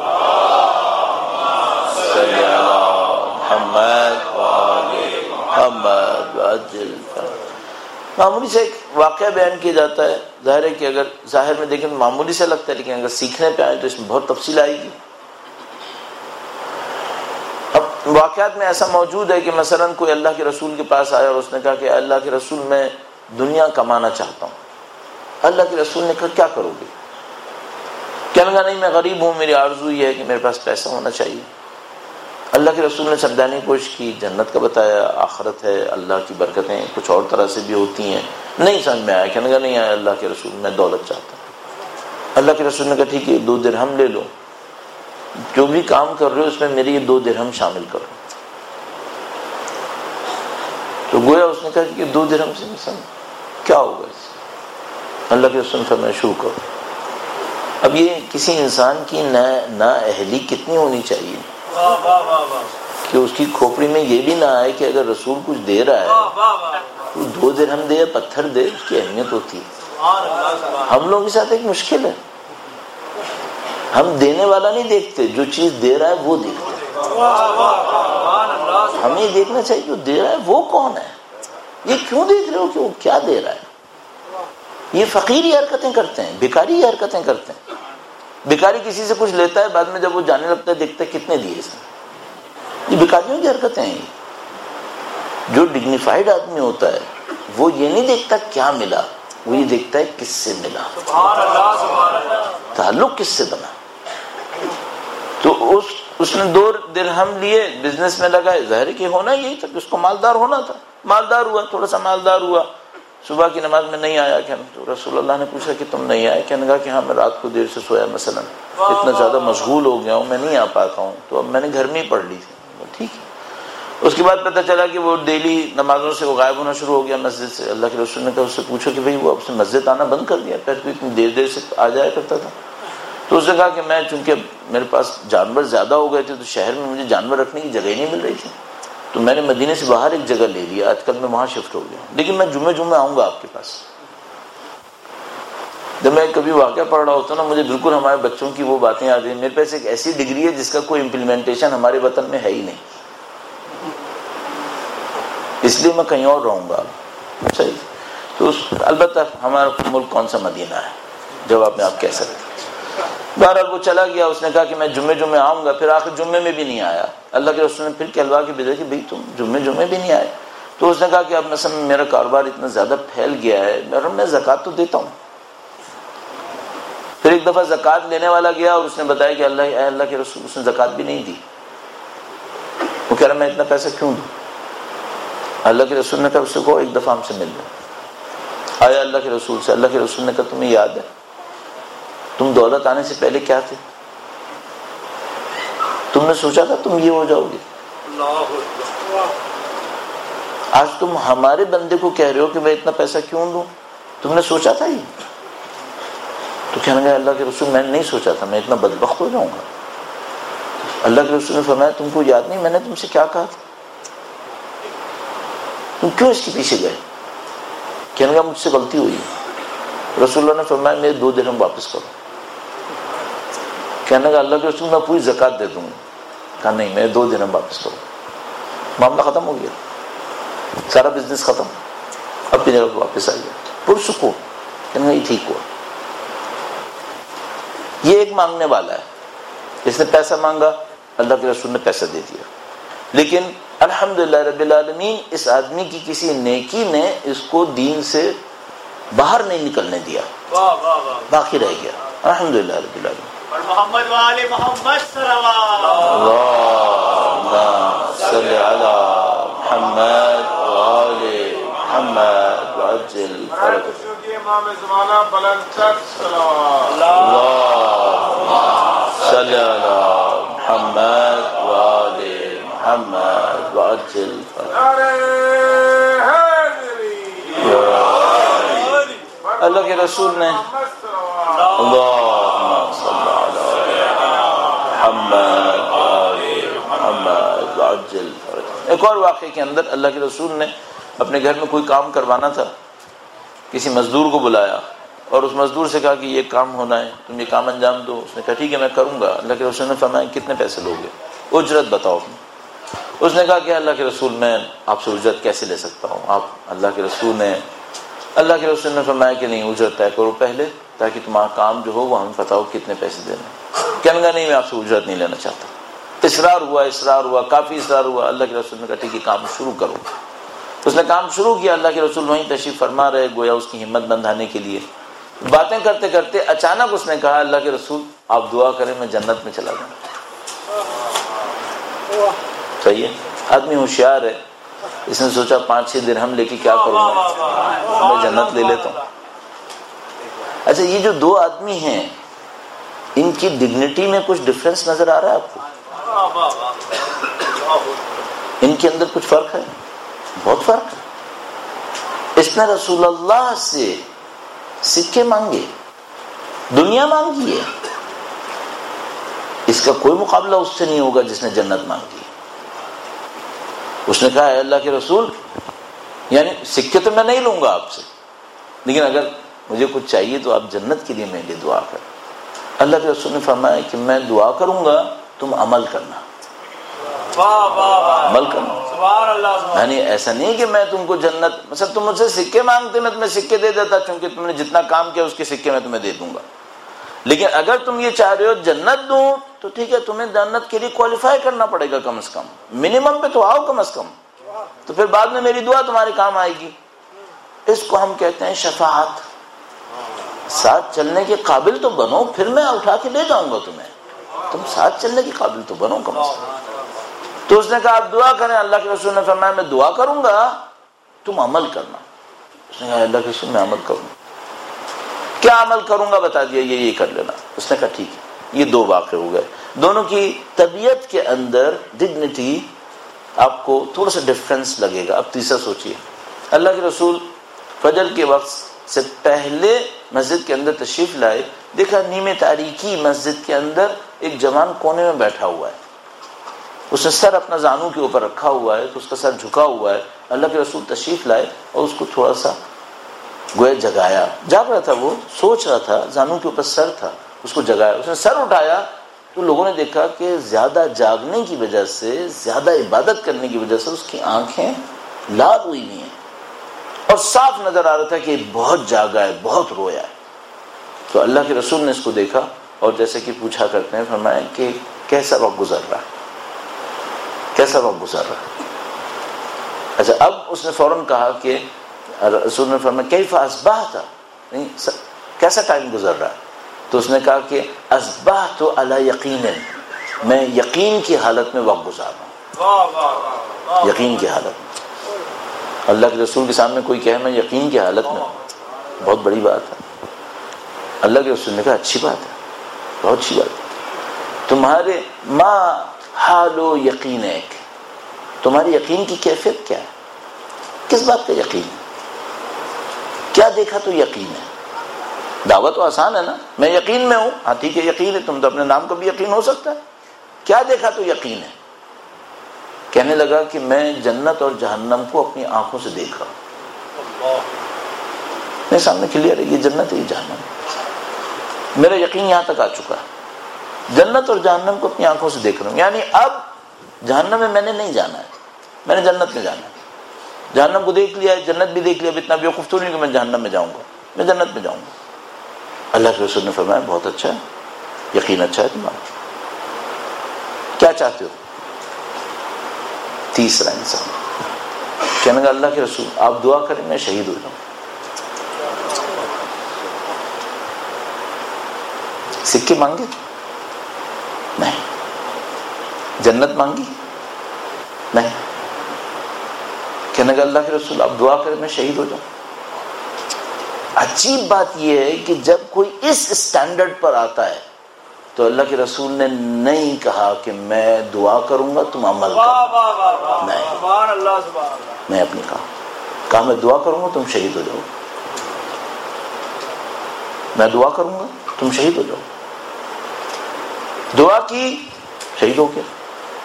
صلی اللہ محمد و آل محمد وعجل. معمولی سے ایک واقعہ بیان کیا جاتا ہے. ظاہر ہے کہ اگر ظاہر میں دیکھیں تو معمولی سے لگتا ہے، لیکن اگر سیکھنے پہ آئے تو اس میں بہت تفصیل آئے گی. اب واقعات میں ایسا موجود ہے کہ مثلا کوئی اللہ کے رسول کے پاس آیا اور اس نے کہا کہ اللہ کے رسول میں دنیا کمانا چاہتا ہوں. اللہ کے رسول نے کہا کیا کرو گے؟ کہنے لگا نہیں میں غریب ہوں، میری آرزو یہ ہے کہ میرے پاس پیسہ ہونا چاہیے. اللہ کے رسول نے سمجھانے کی کوشش کی، جنت کا بتایا، آخرت ہے، اللہ کی برکتیں کچھ اور طرح سے بھی ہوتی ہیں. نہیں سمجھ میں آیا، کہنے لگا نہیں آیا اللہ کے رسول میں دولت چاہتا ہوں. اللہ کے رسول نے کہا ٹھیک ہے دو درہم لے لو، جو بھی کام کر رہے ہو اس میں میری یہ دو درہم شامل کرو. تو گویا اس نے کہا کہ دو درہم سے مثلا کیا ہوگا اس سے؟ اللہ کے رسول نے فرمایا شروع کرو. اب یہ کسی انسان کی نا اہلی کتنی ہونی چاہیے کہ اس کی کھوپڑی میں یہ بھی نہ آئے کہ اگر رسول کچھ دے رہا ہے تو دو درہم دے یا پتھر دے، اس کی اہمیت ہوتی ہے. ہم لوگوں کے ساتھ ایک مشکل ہے، ہم دینے والا نہیں دیکھتے، جو چیز دے رہا ہے وہ دیکھتے ہیں. ہمیں دیکھنا چاہیے جو دے رہا ہے وہ کون ہے. یہ کیوں دیکھ رہے ہو کہ وہ کیا دے رہا ہے؟ یہ فقیری حرکتیں کرتے ہیں، بھکاری حرکتیں کرتے ہیں. بھکاری کسی سے کچھ لیتا ہے، بعد میں جب وہ جانے لگتا ہے دیکھتا ہے کتنے دیے اس نے. یہ بھکاریوں کی حرکتیں ہیں. جو ڈگنیفائڈ آدمی ہوتا ہے وہ یہ نہیں دیکھتا کیا ملا، وہ یہ دیکھتا ہے کس سے ملا، تعلق کس سے بنا. تو اس اس نے دو درہم لیے، بزنس میں لگائے. ظاہر ہے کہ ہونا یہی تھا کہ اس کو مالدار ہونا تھا. مالدار ہوا، تھوڑا سا مالدار ہوا. صبح کی نماز میں نہیں آیا، کہ تو رسول اللہ نے پوچھا کہ تم نہیں آئے؟ کہنے لگا کہ ہاں میں رات کو دیر سے سویا، مثلا اتنا زیادہ مشغول ہو گیا ہوں میں نہیں آ پاتا ہوں، تو اب میں نے گھر میں ہی پڑھ لی تھی. ٹھیک ہے. اس کے بعد پتہ چلا کہ وہ ڈیلی نمازوں سے وہ غائب ہونا شروع ہو گیا مسجد سے. اللہ کے رسول نے کہا اس سے پوچھو کہ بھئی وہ اب سے مسجد آنا بند کر دیا، پہلے تو اتنی دیر دیر سے آ جایا کرتا تھا. تو اس نے کہا کہ میں چونکہ میرے پاس جانور زیادہ ہو گئے تھے تو شہر میں مجھے جانور رکھنے کی جگہ ہی نہیں مل رہی تھی، تو میں نے مدینے سے باہر ایک جگہ لے لیا. آج کل میں وہاں شفٹ ہو گیا ہوں، لیکن میں جمعے جمعے آؤں گا آپ کے پاس. جب میں کبھی واقعہ پڑھ رہا ہوتا ہوں نا مجھے بالکل ہمارے بچوں کی وہ باتیں یاد ہیں. میرے پاس ایک ایسی ڈگری ہے جس کا کوئی امپلیمنٹیشن ہمارے وطن میں ہے ہی نہیں, اس لیے میں کہیں اور رہوں گا. صحیح. تو البتہ ہمارا ملک کون سا مدینہ ہے, جواب میں آپ کہہ سکتے. بہرحال وہ چلا گیا, اس نے کہا کہ میں جمعے جمعے آؤں گا, پھر آخر جمعے میں بھی نہیں آیا. اللہ کے رسول نے پھر کہلوا کے بھیجا کہ بھائی تم جمعے جمعے بھی نہیں آئے. تو اس نے کہا کہ اب مثلا میرا کاروبار اتنا زیادہ پھیل گیا ہے, میں زکوٰۃ تو دیتا ہوں. پھر ایک دفعہ زکوٰۃ لینے والا گیا اور اس نے بتایا کہ اللہ اے اللہ کے رسول, اس نے زکوٰۃ بھی نہیں دی. وہ کہہ رہا میں اتنا پیسہ کیوں دوں؟ اللہ کے رسول نے کہا اس کو ایک دفعہ ہم سے مل لو. آیا اللہ کے رسول سے, اللہ کے رسول نے کہا تمہیں یاد ہے تم دولت آنے سے پہلے کیا تھے؟ تم نے سوچا تھا تم یہ ہو جاؤ گے؟ آج تم ہمارے بندے کو کہہ رہے ہو کہ میں اتنا پیسہ کیوں دوں؟ تم نے سوچا تھا یہ؟ تو کہنے لگا اللہ کے رسول میں نے نہیں سوچا تھا, میں اتنا بدبخت ہو جاؤں گا. اللہ کے رسول نے فرمایا تم کو یاد نہیں میں نے تم سے کیا کہا تھا؟ تم کیوں اس کے پیچھے گئے؟ کہنے لگا مجھ سے غلطی ہوئی. رسول اللہ نے فرمایا میرے دو درہم واپس کرو. کہنے لگا اللہ کے رسول میں پوری زکوٰۃ دے دوں گا. کہا نہیں میرے دو درہم واپس کرو. معاملہ ختم ہو گیا, سارا بزنس ختم, اپنی جگہ واپس آ گیا پرسکون. کہنے لگا یہ ٹھیک ہوا. یہ ایک مانگنے والا ہے, اس نے پیسہ مانگا, اللہ کے رسول نے پیسہ دے دیا. لیکن الحمدللہ رب العالمین اس آدمی کی کسی نیکی نے اس کو دین سے باہر نہیں نکلنے دیا, باقی رہ گیا. الحمدللہ رب العالمین. محمد وآل محمد صلوات اللہم صلی علی محمد وآل محمد وعجل فرجہ. امام زمانہ بلند تر صلوات. اللہم صلی علی محمد وآل محمد وعجل فرجہ. اللہ کے رسول نے اللہم صلی علی محمد وآل محمد وعجل فرجہ. ایک اور واقعے کے اندر اللہ کے رسول نے اپنے گھر میں کوئی کام کروانا تھا, کسی مزدور کو بلایا اور اس مزدور سے کہا کہ یہ کام ہونا ہے, تم یہ کام انجام دو. اس نے کہا ٹھیک ہے میں کروں گا. اللہ کے رسول نے فرمایا کتنے پیسے لوگے, اجرت بتاؤ. اس نے کہا کہ اللہ کے رسول میں آپ سے اجرت کیسے لے سکتا ہوں. آپ اللہ کے رسول نے اللہ کے رسول نے فرمایا کہ نہیں اجرت طے کرو پہلے, تاکہ تمہارا کام جو ہو وہ ہمیں پتہ ہو کتنے پیسے دینے. کہنے لگا نہیں میں آپ سے اجرت نہیں لینا چاہتا. اصرار ہوا اصرار ہوا کافی اصرار ہوا. اللہ کے رسول نے کہا ٹھیک ہے کام شروع کرو. اس نے کام شروع کیا. اللہ کے رسول وہیں تشریف فرما رہے, گویا اس کی ہمت بندھانے کے لیے باتیں کرتے کرتے اچانک اس نے کہا اللہ کے رسول آپ دعا کریں میں جنت میں چلا جاؤں. صحیح ہے, آدمی ہوشیار ہے. اس نے سوچا پانچ چھ درہم لے کے کیا کروں میں, میں جنت لے لیتا ہوں. اچھا یہ جو دو آدمی ہیں ان کی ڈگنیٹی میں کچھ ڈفرنس نظر آ رہا ہے آپ کو؟ ان کے اندر کچھ فرق ہے, بہت فرق ہے. اس نے رسول اللہ سے سکے مانگے, دنیا مانگی ہے, اس کا کوئی مقابلہ اس سے نہیں ہوگا جس نے جنت مانگی. اس نے کہا اے اللہ کے رسول یعنی سکے تو میں نہیں لوں گا آپ سے, لیکن اگر مجھے کچھ چاہیے تو آپ جنت کے لیے میرے لیے دعا کریں. اللہ کے رسول نے فرمایا کہ میں دعا کروں گا تم عمل کرنا. عمل کرنا یعنی ایسا نہیں کہ میں تم کو جنت, مثلا تم مجھ سے سکے مانگتے میں تمہیں سکے دے دیتا, چونکہ تم نے جتنا کام کیا اس کے سکے میں تمہیں دے دوں گا. لیکن اگر تم یہ چاہ رہے ہو جنت دوں تو ٹھیک ہے تمہیں جنت کے لیے کوالیفائی کرنا پڑے گا, کم از کم منیمم پہ تو آؤ کم از کم, تو پھر بعد میں میری دعا تمہارے کام آئے گی. اس کو ہم کہتے ہیں شفاعت. ساتھ چلنے کے قابل تو بنو, پھر میں اٹھا کے لے جاؤں گا تمہیں, تم ساتھ چلنے کے قابل تو بنو کم از کم. تو اس نے کہا آپ دعا کریں. اللہ کے رسول نے فرمایا میں دعا کروں گا تم عمل کرنا. اس نے کہا اللہ کے رسول میں عمل کروں, کیا عمل کروں گا بتا دیا, یہ یہ کر لینا. اس نے کہا ٹھیک ہے. یہ دو واقع ہو گئے, دونوں کی طبیعت کے اندر ڈگنیٹی آپ کو تھوڑا سا ڈفرینس لگے گا. اب تیسرا سوچئے, اللہ کے رسول فجر کے وقت سے پہلے مسجد کے اندر تشریف لائے, دیکھا نیمے تاریکی مسجد کے اندر ایک جوان کونے میں بیٹھا ہوا ہے, اس نے سر اپنا زانو کے اوپر رکھا ہوا ہے, تو اس کا سر جھکا ہوا ہے. اللہ کے رسول تشریف لائے اور اس کو تھوڑا سا گویا جگایا، جاگ رہا تھا، وہ سوچ رہا تھا، زانوں کے اوپر سر تھا، اس کو جگایا، اس نے سر اٹھایا تو لوگوں نے دیکھا کہ زیادہ جاگنے کی وجہ سے، زیادہ عبادت کرنے کی وجہ سے اس کی آنکھیں لال ہوئی ہوئی ہیں اور صاف نظر آ رہا تھا کہ بہت جاگا ہے، بہت رویا ہے۔ تو اللہ کے رسول نے اس کو دیکھا اور جیسے کہ پوچھا کرتے ہیں، فرمایا کہ کیسا وقت گزر رہا ہے، کیسا وقت گزر رہا ہے۔ اچھا، اب اس نے فوراً کہا کہ رسول نے فرمایا کیف اصبحت، نہیں کیسا ٹائم گزر رہا ہے؟ تو اس نے کہا کہ اصبحت علی یقین، میں یقین کی حالت میں وقت گزار رہا ہوں، یقین کی حالت میں۔ اللہ کے رسول کے سامنے کوئی کہے میں یقین کی حالت میں، بہت بڑی بات ہے۔ اللہ کے رسول نے کہا اچھی بات ہے، بہت اچھی بات ہے، تمہارے ما حال و یقینک، تمہاری یقین کی کیفیت کیا ہے، کس بات کا یقین ہے، کیا دیکھا تو یقین ہے؟ دعوت تو آسان ہے نا، میں یقین میں ہوں، ہاں ٹھیک ہے یقین ہے، تم تو اپنے نام کا بھی یقین ہو سکتا ہے، کیا دیکھا تو یقین ہے؟ کہنے لگا کہ میں جنت اور جہنم کو اپنی آنکھوں سے دیکھ رہا ہوں، میرے سامنے کلیئر ہے، یہ جنت ہے یہ جہنم ہے، میرا یقین یہاں تک آ چکا ہے، جنت اور جہنم کو اپنی آنکھوں سے دیکھ رہا ہوں، یعنی اب جہنم میں میں نے نہیں جانا ہے، میں نے جنت میں جانا ہے، جہنم کو دیکھ لیا ہے، جنت بھی دیکھ لیا، اب اتنا بیوقوف تو نہیں کہ میں جہنم میں جاؤں گا، میں جنت میں جاؤں گا۔ اللہ کے رسول نے فرمایا بہت اچھا ہے، یقین اچھا ہے تمہارا، کیا چاہتے ہو؟ تیسرا انسان کہنے لگا اللہ کے رسول آپ دعا کریں میں شہید ہو جاؤں۔ سکے مانگے؟ نہیں۔ جنت مانگی؟ نہیں۔ کہنے لگا اللہ کے رسول آپ دعا کریں میں شہید ہو جاؤں۔ عجیب بات یہ ہے کہ جب کوئی اس اسٹینڈرڈ پر آتا ہے تو اللہ کے رسول نے نہیں کہا کہ میں دعا کروں گا تم عمل کرو، نہیں، میں اپنی کہا کہا میں دعا کروں گا تم شہید ہو جاؤ، میں دعا کروں گا تم شہید ہو جاؤ، دعا کی، شہید ہو گیا۔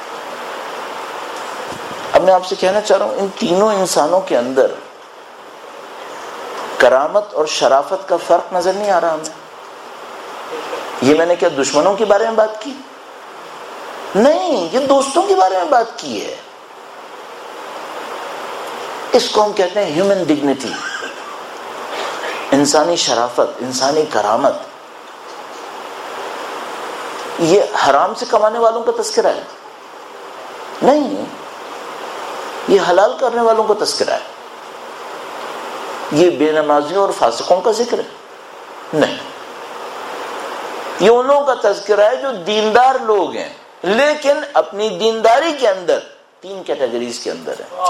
اب میں آپ سے کہنا چاہ رہا ہوں ان تینوں انسانوں کے اندر کرامت اور شرافت کا فرق نظر نہیں آ رہا ہمیں؟ یہ میں نے کیا دشمنوں کے بارے میں بات کی؟ نہیں، یہ دوستوں کے بارے میں بات کی ہے۔ اس کو ہم کہتے ہیں ہیومن ڈگنیٹی، انسانی شرافت، انسانی کرامت۔ یہ حرام سے کمانے والوں کا تذکرہ ہے؟ نہیں، یہ حلال کرنے والوں کا تذکرہ ہے۔ یہ بے نمازیوں اور فاسقوں کا ذکر ہے؟ نہیں، یہ ان لوگوں کا تذکرہ ہے جو دیندار لوگ ہیں لیکن اپنی دینداری کے اندر تین کیٹیگریز کے اندر ہیں۔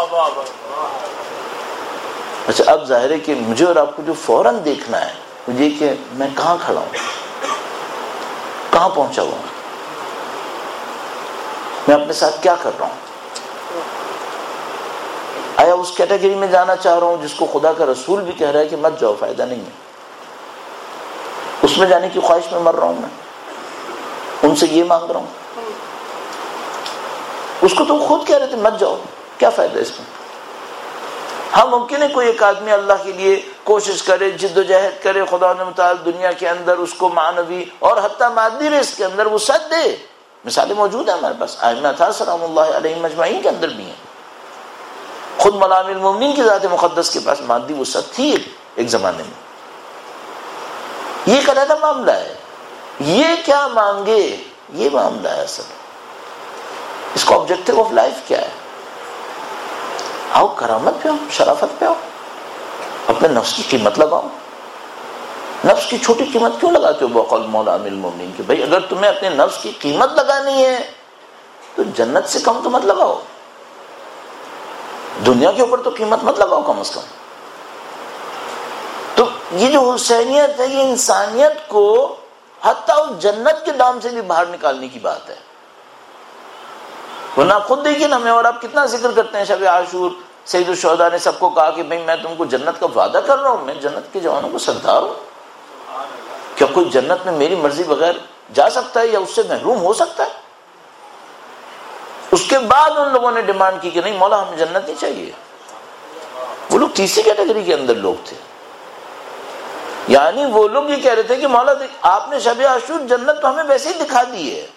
اچھا، اب ظاہر ہے کہ مجھے اور آپ کو جو فوراً دیکھنا ہے مجھے کہ میں کہاں کھڑا ہوں، کہاں پہنچا ہوا ہوں، میں اپنے ساتھ کیا کر رہا ہوں، آیا اس کیٹیگری میں جانا چاہ رہا ہوں جس کو خدا کا رسول بھی کہہ رہا ہے کہ مت جاؤ، فائدہ نہیں ہے، اس میں جانے کی خواہش میں مر رہا ہوں، میں ان سے یہ مانگ رہا ہوں، اس کو تو خود کہہ رہے تھے مت جاؤ، کیا فائدہ اس میں؟ ہاں ممکن ہے کوئی ایک آدمی اللہ کے لیے کوشش کرے، جد و جہد کرے، خدا نے متعال دنیا کے اندر اس کو معنوی اور حتیٰ مادی رزق کے اندر وہ سد دے، مثالیں موجود ہیں ہمارے پاس، ائمہ تھا سلام اللہ علیہم اجمعین کے اندر بھی ہیں، خود ملام المومنین کی ذات مقدس کے پاس مادی وسعت تھی ایک زمانے میں۔ یہ ایک علیحدہ معاملہ ہے، یہ کیا مانگے یہ معاملہ ہے اصل، اس کا آبجیکٹو آف لائف کیا ہے؟ آؤ کرامت پہ آؤ، شرافت پہ آؤ، اپنے نفس کی قیمت لگاؤ۔ نفس کی چھوٹی قیمت کیوں لگاتے ہو بقول مولا امیر المومنین کہ بھائی اگر تمہیں اپنے نفس کی قیمت لگانی ہے تو جنت سے کم تو مت لگاؤ، دنیا کے اوپر تو قیمت مت لگاؤ کم از کم۔ تو یہ جو حسینیت ہے یہ انسانیت کو حتیٰ اس جنت کے دام سے بھی باہر نکالنے کی بات ہے۔ ورنہ خود دیکھیے نا، ہمیں اور آپ کتنا ذکر کرتے ہیں شب عاشور، سید الشہداء نے سب کو کہا کہ بھائی میں تم کو جنت کا وعدہ کر رہا ہوں، میں جنت کے جوانوں کو سردار ہوں، کیا کوئی جنت میں میری مرضی بغیر جا سکتا ہے یا اس سے محروم ہو سکتا ہے؟ اس کے بعد ان لوگوں نے ڈیمانڈ کی کہ نہیں مولا ہمیں جنت نہیں چاہیے۔ وہ لوگ تیسری کیٹیگری کے اندر لوگ تھے، یعنی وہ لوگ یہ کہہ رہے تھے کہ مولا آپ نے شب عاشور جنت تو ہمیں ویسے ہی دکھا دی ہے.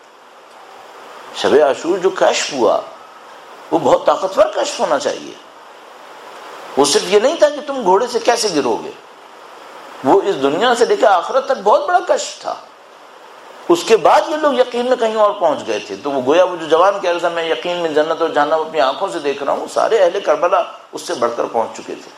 شب عاشور جو کشف ہوا وہ بہت طاقتور کشف ہونا چاہیے. وہ صرف یہ نہیں تھا کہ تم گھوڑے سے کیسے گرو گے، وہ اس دنیا سے لے کے آخرت تک بہت بڑا کشف تھا. اس کے بعد یہ لوگ یقین میں کہیں اور پہنچ گئے تھے. تو وہ گویا وہ جو جوان کہہ رہا تھا میں یقین میں جنت اور جہنم اپنی آنکھوں سے دیکھ رہا ہوں، سارے اہل کربلا اس سے بڑھ کر پہنچ چکے تھے.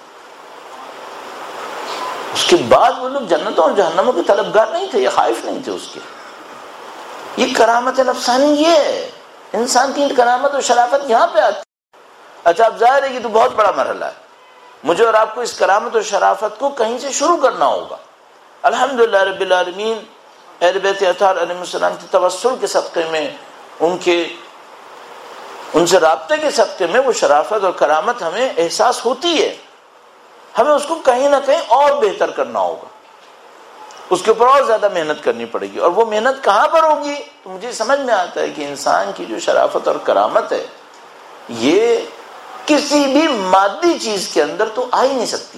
اس کے بعد وہ لوگ جنتوں اور جہنموں کے طلبگار نہیں تھے، یہ خائف نہیں تھے اس کے. یہ کرامت نفسانی یہ ہے، انسان کی کرامت اور شرافت یہاں پہ آتی. اچھا اب ظاہر ہے کہ تو بہت بڑا مرحلہ ہے، مجھے اور آپ کو اس کرامت اور شرافت کو کہیں سے شروع کرنا ہوگا. الحمدللہ رب العالمین، اہل بیت اطہار علیہ السلام کی توسل کے صدقے میں، ان کے ان سے رابطے کے صدقے میں وہ شرافت اور کرامت ہمیں احساس ہوتی ہے. ہمیں اس کو کہیں نہ کہیں اور بہتر کرنا ہوگا، اس کے اوپر اور زیادہ محنت کرنی پڑے گی. اور وہ محنت کہاں پر ہوگی؟ تو مجھے سمجھ میں آتا ہے کہ انسان کی جو شرافت اور کرامت ہے یہ کسی بھی مادی چیز کے اندر تو آ ہی نہیں سکتی.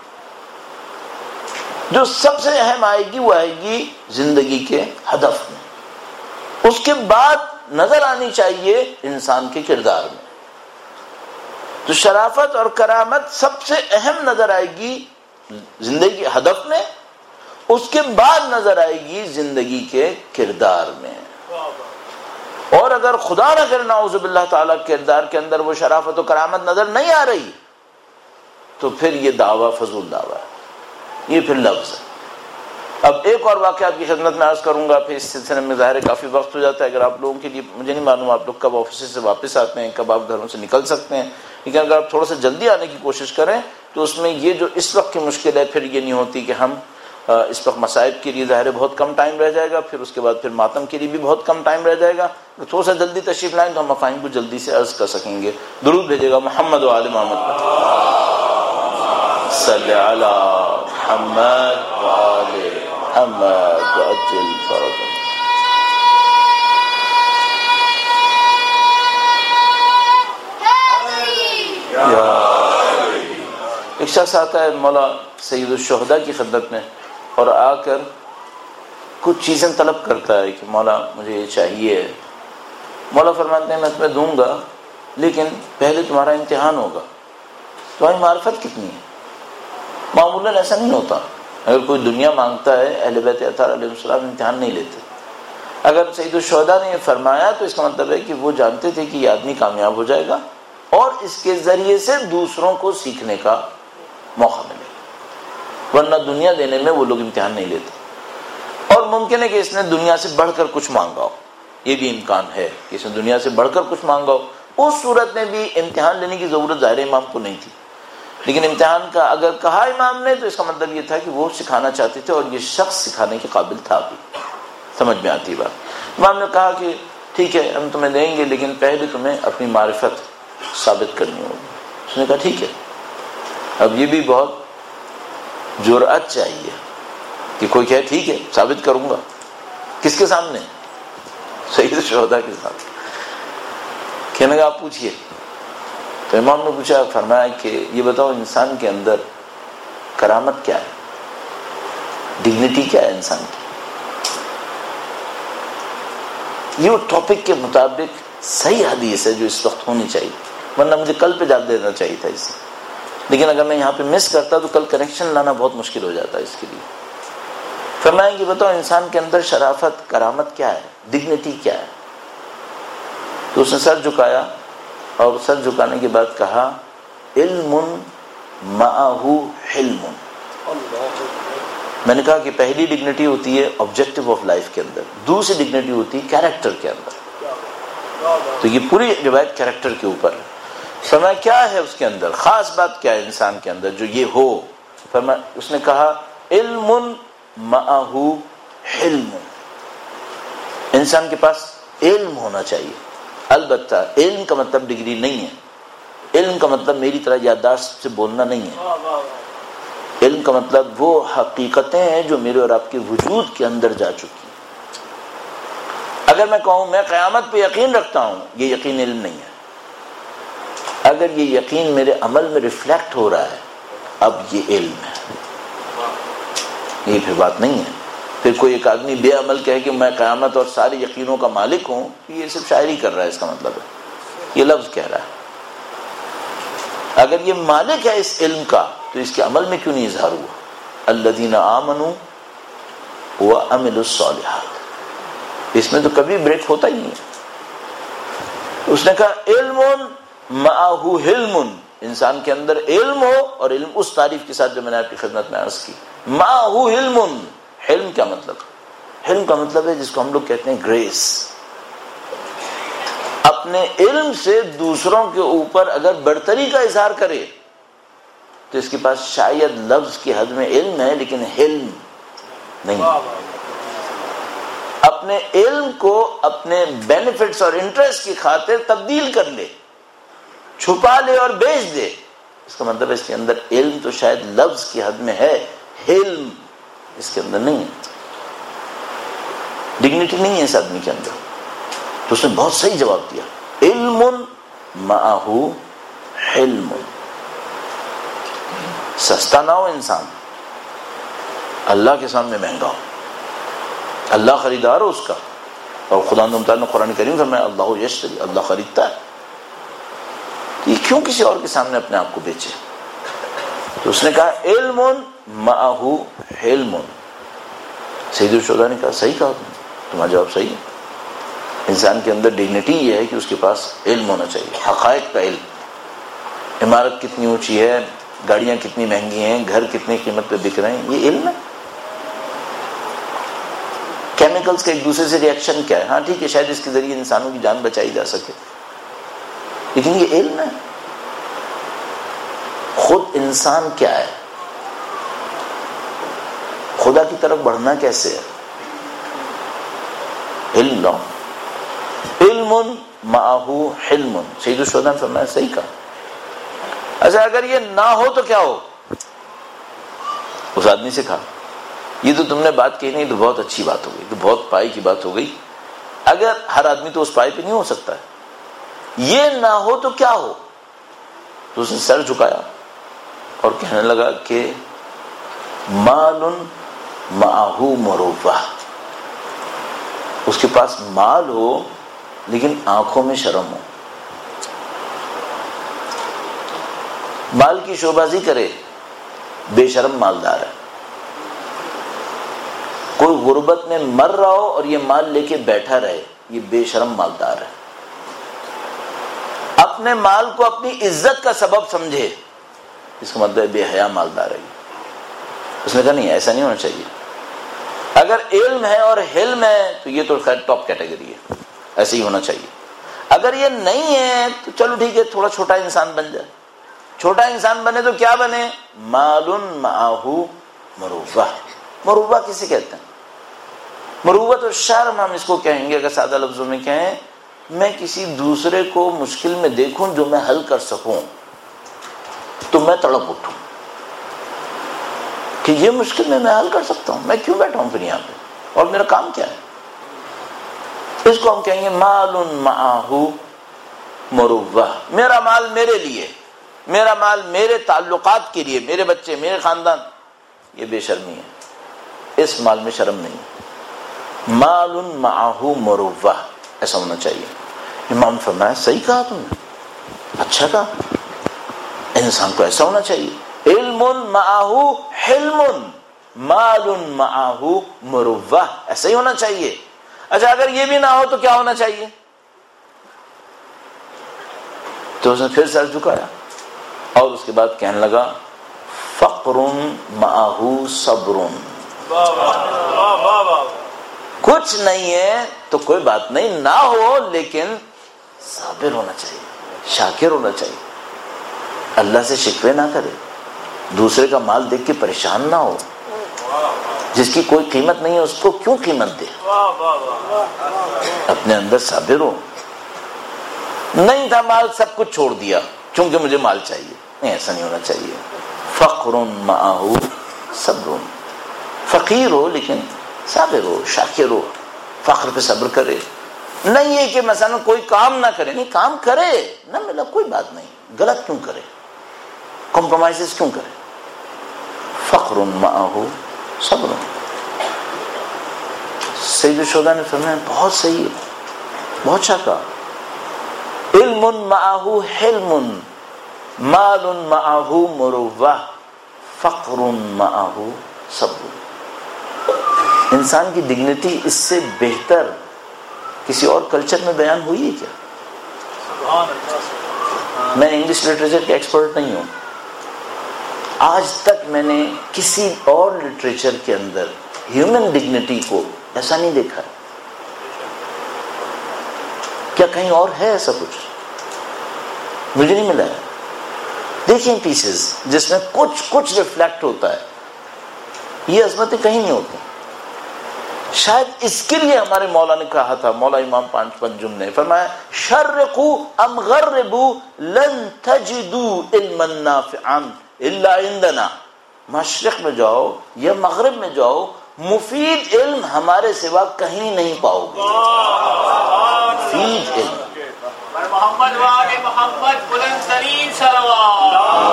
جو سب سے اہم آئے گی وہ آئے گی زندگی کے ہدف میں. اس کے بعد نظر آنی چاہیے انسان کے کردار میں. تو شرافت اور کرامت سب سے اہم نظر آئے گی زندگی کے ہدف میں، اس کے بعد نظر آئے گی زندگی کے کردار میں. اور اگر خدا نہ کرے نعوذ باللہ تعالیٰ کردار کے اندر وہ شرافت و کرامت نظر نہیں آ رہی تو پھر یہ دعویٰ فضول دعویٰ ہے، یہ پھر لفظ ہے. اب ایک اور واقعہ آپ کی خدمت میں عرض کروں گا، پھر اس سلسلے میں ظاہر ہے کافی وقت ہو جاتا ہے. اگر آپ لوگوں کے لیے مجھے نہیں معلوم آپ لوگ کب آفس سے واپس آتے ہیں، کب آپ گھروں سے نکل سکتے ہیں، لیکن اگر آپ تھوڑا سا جلدی آنے کی کوشش کریں تو اس میں یہ جو اس وقت کی مشکل ہے پھر یہ نہیں ہوتی کہ ہم اس وقت مصائب کے لیے ظاہر ہے بہت کم ٹائم رہ جائے گا، پھر اس کے بعد پھر ماتم کے لیے بھی بہت کم ٹائم رہ جائے گا. تھوڑا سا جلدی تشریف لائیں تو ہم مفاہیم کو جلدی سے عرض کر سکیں گے. درود بھیجے گا محمد و آل محمد صلی علی محمد و آل محمد وعجل فرجہ. ایک شخص آتا ہے مولا سید الشہداء کی خدمت میں اور آ کر کچھ چیزیں طلب کرتا ہے کہ مولا مجھے یہ چاہیے. مولا فرماتے ہیں میں تمہیں دوں گا لیکن پہلے تمہارا امتحان ہوگا. تمہاری معرفت کتنی ہے؟ معمولاً ایسا نہیں ہوتا. اگر کوئی دنیا مانگتا ہے اہل بیت اطہار علیہ السلام امتحان نہیں لیتے. اگر سید الشہداء نے یہ فرمایا تو اس کا مطلب ہے کہ وہ جانتے تھے کہ یہ آدمی کامیاب ہو جائے گا اور اس کے ذریعے سے دوسروں کو سیکھنے کا موقع ملے گا، ورنہ دنیا دینے میں وہ لوگ امتحان نہیں لیتے. اور ممکن ہے کہ اس نے دنیا سے بڑھ کر کچھ مانگا ہو، یہ بھی امکان ہے کہ اس نے دنیا سے بڑھ کر کچھ مانگا ہو. اس صورت میں بھی امتحان لینے کی ضرورت ظاہر امام کو نہیں تھی. لیکن امتحان کا اگر کہا امام نے تو اس کا مطلب یہ تھا کہ وہ سکھانا چاہتے تھے اور یہ شخص سکھانے کے قابل تھا بھی. سمجھ میں آتی بات. امام نے کہا کہ ٹھیک ہے ہم تمہیں دیں گے لیکن پہلے تمہیں اپنی معرفت ثابت کرنی ہوگی. اس نے کہا ٹھیک ہے. اب یہ بھی بہت جرأت چاہیے کہ کوئی کہے ٹھیک ہے ثابت کروں گا. کس کے سامنے؟ سید الشہداء کے سامنے. کہنے لگا آپ پوچھئے. تو امام نے پوچھا، فرمایا کہ یہ بتاؤ انسان کے اندر کرامت کیا ہے، ڈگنیٹی کیا ہے انسان کی. یہ ٹاپک کے مطابق صحیح حدیث ہے جو اس وقت ہونی چاہیے، ورنہ مجھے کل پہ جا دینا چاہیے تھا اسے. لیکن اگر میں یہاں پہ مس کرتا تو کل کنیکشن لانا بہت مشکل ہو جاتا ہے اس کے لیے. فرمائیں کہ بتاؤ انسان کے اندر شرافت کرامت کیا ہے، ڈگنیٹی کیا ہے. تو اس نے سر جھکایا اور سر جھکانے کے بعد کہا علم معہ حلم. میں نے کہا کہ پہلی ڈگنیٹی ہوتی ہے آبجیکٹو آف لائف کے اندر، دوسری ڈگنیٹی ہوتی ہے کیریکٹر کے اندر. تو یہ پوری روایت کیریکٹر کے اوپر ہے. فرمایا کیا ہے اس کے اندر، خاص بات کیا ہے انسان کے اندر جو یہ ہو. فرمایا اس نے کہا علم معہ حلم. انسان کے پاس علم ہونا چاہیے. البتہ علم کا مطلب ڈگری نہیں ہے. علم کا مطلب میری طرح یادداشت سے بولنا نہیں ہے. علم کا مطلب وہ حقیقتیں ہیں جو میرے اور آپ کے وجود کے اندر جا چکی ہیں. اگر میں کہوں میں قیامت پہ یقین رکھتا ہوں، یہ یقین علم نہیں ہے. اگر یہ یقین میرے عمل میں ریفلیکٹ ہو رہا ہے اب یہ علم ہے. یہ پھر بات نہیں ہے. پھر کوئی ایک آدمی بے عمل کہے کہ میں قیامت اور سارے یقینوں کا مالک ہوں، یہ صرف شاعری کر رہا ہے، اس کا مطلب ہے یہ لفظ کہہ رہا ہے. اگر یہ مالک ہے اس علم کا تو اس کے عمل میں کیوں نہیں اظہار ہوا؟ الذین آمنوا وعملوا الصالحات، اس میں تو کبھی بریک ہوتا ہی نہیں ہے. اس نے کہا علم معہ حلم، انسان کے اندر علم ہو، اور علم اس تعریف کے ساتھ جو میں نے آپ کی خدمت میں عرض کی. معہ حلم، حلم کیا مطلب؟ حلم کا مطلب ہے جس کو ہم لوگ کہتے ہیں گریس. اپنے علم سے دوسروں کے اوپر اگر برتری کا اظہار کرے تو اس کے پاس شاید لفظ کی حد میں علم ہے لیکن حلم نہیں. اپنے علم کو اپنے بینیفٹس اور انٹرسٹ کی خاطر تبدیل کر لے، چھپا لے اور بیچ دے، اس کا مطلب اس کے اندر علم تو شاید لفظ کی حد میں ہے، حلم اس کے اندر نہیں ہے. ڈگنیٹی نہیں ہے اس آدمی کے اندر. تو اس نے بہت صحیح جواب دیا، علم معہ حلم. سستا نہ ہو انسان، اللہ کے سامنے مہنگا ہو، اللہ خریدار ہو اس کا. اور خدا نے قرآن کریم فرمایا اللہ یشتری، اللہ خریدتا ہے. یہ کیوں کسی اور کے سامنے اپنے آپ کو بیچے؟ تو اس نے کہا علم معہ حلم. سید الشہداء نے کہا صحیح کہا تمہارا جواب صحیح ہے. انسان کے اندر ڈگنیٹی یہ ہے کہ اس کے پاس علم ہونا چاہیے، حقائق کا علم. عمارت کتنی اونچی ہے، گاڑیاں کتنی مہنگی ہیں، گھر کتنی قیمت پہ بک رہے ہیں، یہ علم ہے. کیمیکلز کا ایک دوسرے سے ریئیکشن کیا ہے، ہاں ٹھیک ہے شاید اس کے ذریعے انسانوں کی جان بچائی جا سکے، لیکن یہ علم ہے. خود انسان کیا ہے، خدا کی طرف بڑھنا کیسے ہے؟ علم لو. علم معہ حلم. سید الشہداء نے فرمایا صحیح کہا. اچھا اگر یہ نہ ہو تو کیا ہو؟ اس آدمی سے کہا یہ تو تم نے بات کہی نہیں تو بہت اچھی بات ہو گئی، تو بہت پائی کی بات ہو گئی. اگر ہر آدمی تو اس پائی پہ نہیں ہو سکتا ہے، یہ نہ ہو تو کیا ہو؟ تو اس نے سر جھکایا اور کہنے لگا کہ مال معہ مروہ. اس کے پاس مال ہو لیکن آنکھوں میں شرم ہو. مال کی شوبازی کرے، بے شرم مالدار ہے. کوئی غربت میں مر رہا ہو اور یہ مال لے کے بیٹھا رہے، یہ بے شرم مالدار ہے. اپنے مال کو اپنی عزت کا سبب سمجھے، اس کا مطلب بے حیا مالدار ہے. اس نے کہا نہیں ایسا نہیں ہونا چاہیے. اگر علم ہے اور حلم ہے تو یہ تو خیر ٹاپ کیٹیگری ہے، ایسے ہی ہونا چاہیے. اگر یہ نہیں ہے تو چلو ٹھیک ہے تھوڑا چھوٹا انسان بن جائے. چھوٹا انسان بنے تو کیا بنے؟ مال معہ مروہ. مروہ کسے کہتے ہیں؟ مروت اور شرم ہم اس کو کہیں گے. اگر سادہ لفظوں میں کہیں، میں کسی دوسرے کو مشکل میں دیکھوں جو میں حل کر سکوں تو میں تڑپ اٹھوں کہ یہ مشکل میں میں حل کر سکتا ہوں، میں کیوں بیٹھا ہوں پھر یہاں پہ، اور میرا کام کیا ہے؟ اس کو ہم کہیں گے مال معہ مروہ. میرا مال میرے لیے، میرا مال میرے تعلقات کے لیے، میرے بچے، میرے خاندان. یہ بے شرمی ہے، اس مال میں شرم نہیں. مال معہ مروہ ایسا ہونا چاہیے. امام فرمایا صحیح کہا تم نے، اچھا کہا، انسان کو ایسا ہونا چاہیے. علم معہ حلم، مال معہ مروہ، ایسا ہی ہونا چاہیے. اچھا اگر یہ بھی نہ ہو تو کیا ہونا چاہیے؟ تو اس نے پھر سر جھکایا اور اس کے بعد کہنے لگا فقر معہ صبر. کچھ نہیں ہے تو کوئی بات نہیں، نہ ہو لیکن صابر ہونا چاہیے، شاکر ہونا چاہیے. اللہ سے شکوے نہ کرے، دوسرے کا مال دیکھ کے پریشان نہ ہو. جس کی کوئی قیمت نہیں ہے اس کو کیوں قیمت دے؟ اپنے اندر صابر ہو. نہیں تھا مال، سب کچھ چھوڑ دیا چونکہ مجھے مال چاہیے. نہیں، ایسا نہیں ہونا چاہیے. فقر معہ صبر. فقیر ہو لیکن صابر ہو، شاکر ہو، فقر پہ صبر کرے. نہیں یہ کہ مثلا کوئی کام نہ کرے، نہیں کام کرے، نہ ملا کوئی بات نہیں، غلط کیوں کرے، کمپرومائزز کیوں کرے. فقر معہ صبر. سید الشہداء نے فرمایا بہت صحیح ہے, بہت اچھا کہا. علم معہ حلم, مال معہ مروہ, فقر معہ صبر. انسان کی ڈگنیٹی اس سے بہتر کسی اور کلچر میں بیان ہوئی ہے کیا؟ میں انگلش لٹریچر کے ایکسپرٹ نہیں ہوں, آج تک میں نے کسی اور لٹریچر کے اندر ہیومن ڈگنیٹی کو ایسا نہیں دیکھا. کیا کہیں اور ہے ایسا کچھ؟ مجھے نہیں ملا ہے. دیکھیں پیسز جس میں کچھ کچھ ریفلیکٹ ہوتا ہے, یہ عظمتیں کہیں نہیں ہوتی. شاید اس کے لیے ہمارے مولا نے کہا تھا, مولا امام پانچ پنجم نے فرمایا شرقوا ام غربوا لن تجدوا علما نافعا الا عندنا. مشرق میں جاؤ یا مغرب میں جاؤ, مفید علم ہمارے سوا کہیں نہیں پاؤ گے. مفید علم محمد وآل محمد بلند ترین صلوات.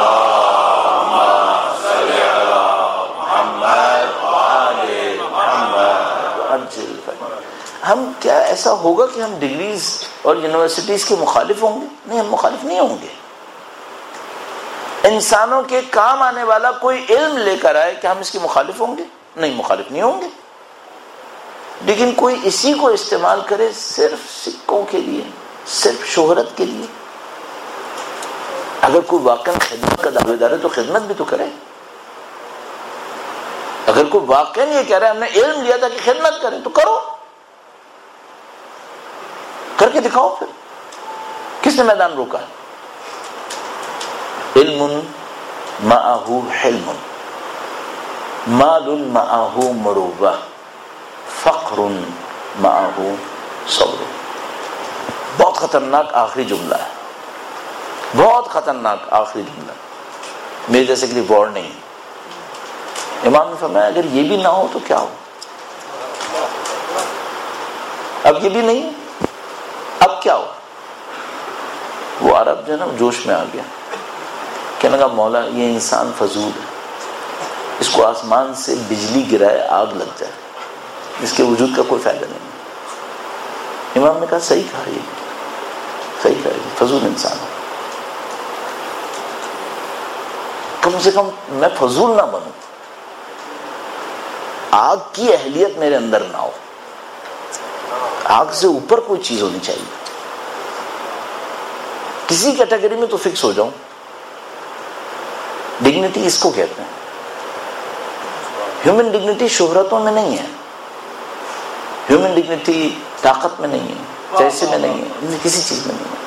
ہم کیا ایسا ہوگا کہ ہم ڈگریز اور یونیورسٹیز کے مخالف ہوں گے؟ نہیں, ہم مخالف نہیں ہوں گے. انسانوں کے کام آنے والا کوئی علم لے کر آئے کہ ہم اس کے مخالف ہوں گے؟ نہیں, مخالف نہیں ہوں گے. لیکن کوئی اسی کو استعمال کرے صرف سکوں کے لیے, صرف شہرت کے لیے. اگر کوئی واقعا خدمت کا دعوے دار ہے تو خدمت بھی تو کرے. اگر کوئی واقعا یہ کہہ رہا ہے ہم نے علم لیا تھا کہ خدمت کریں تو کرو, کر کے دکھاؤ. پھر کس نے میدان روکا ہے؟ علم معہ حلم, مال معہ مروہ, فقر معہ صبر. بہت خطرناک آخری جملہ ہے, بہت خطرناک آخری جملہ, میرے جیسے کے لیے وارننگ. امام نے فرمایا اگر یہ بھی نہ ہو تو کیا ہو؟ اب یہ بھی نہیں, اب کیا ہو؟ وہ عرب جو ہے نا جوش میں آ گیا, کہنے لگا مولا یہ انسان فضول ہے, اس کو آسمان سے بجلی گرائے آگ لگ جائے, اس کے وجود کا کوئی فائدہ نہیں. امام نے کہا صحیح کہا, یہ صحیح کہا, یہ فضول انسان ہے. کم سے کم میں فضول نہ بنوں, آگ کی اہلیت میرے اندر نہ ہو, آگ سے اوپر کوئی چیز ہونی چاہیے. کسی کیٹیگری میں تو فکس ہو جاؤں. ڈگنیٹی اس کو کہتے ہیں. ہیومن ڈگنیٹی شہرتوں میں نہیں ہے, ہیومن ڈگنیٹی طاقت میں نہیں ہے, پیسے میں نہیں ہے, کسی چیز میں نہیں ہے.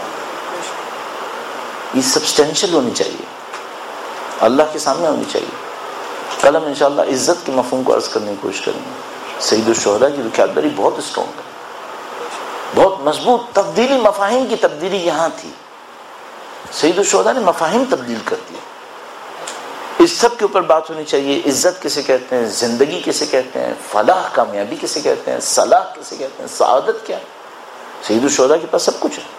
یہ سبسٹینشل ہونی چاہیے, اللہ کے سامنے ہونی چاہیے. کل ہم انشاءاللہ عزت کے مفہوم کو عرض کرنے کی کوشش کریں گے. سید الشہداء کی وکالت بہت اسٹرانگ ہے, بہت مضبوط. تبدیلی, مفاہیم کی تبدیلی یہاں تھی. سید الشہداء نے مفاہیم تبدیل کر دی. اس سب کے اوپر بات ہونی چاہیے. عزت کسے کہتے ہیں, زندگی کسے کہتے ہیں, فلاح کامیابی کسے کہتے ہیں, صلاح کسے کہتے ہیں, سعادت کیا ہے. سید الشہداء کے پاس سب کچھ ہے.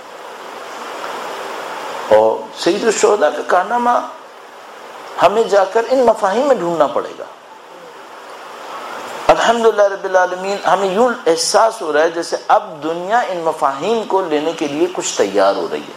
اور سید الشہداء کا کارنامہ ہمیں جا کر ان مفاہیم میں ڈھونڈنا پڑے گا. الحمدللہ رب العالمین, ہمیں یوں احساس ہو رہا ہے جیسے اب دنیا ان مفاہیم کو لینے کے لیے کچھ تیار ہو رہی ہے.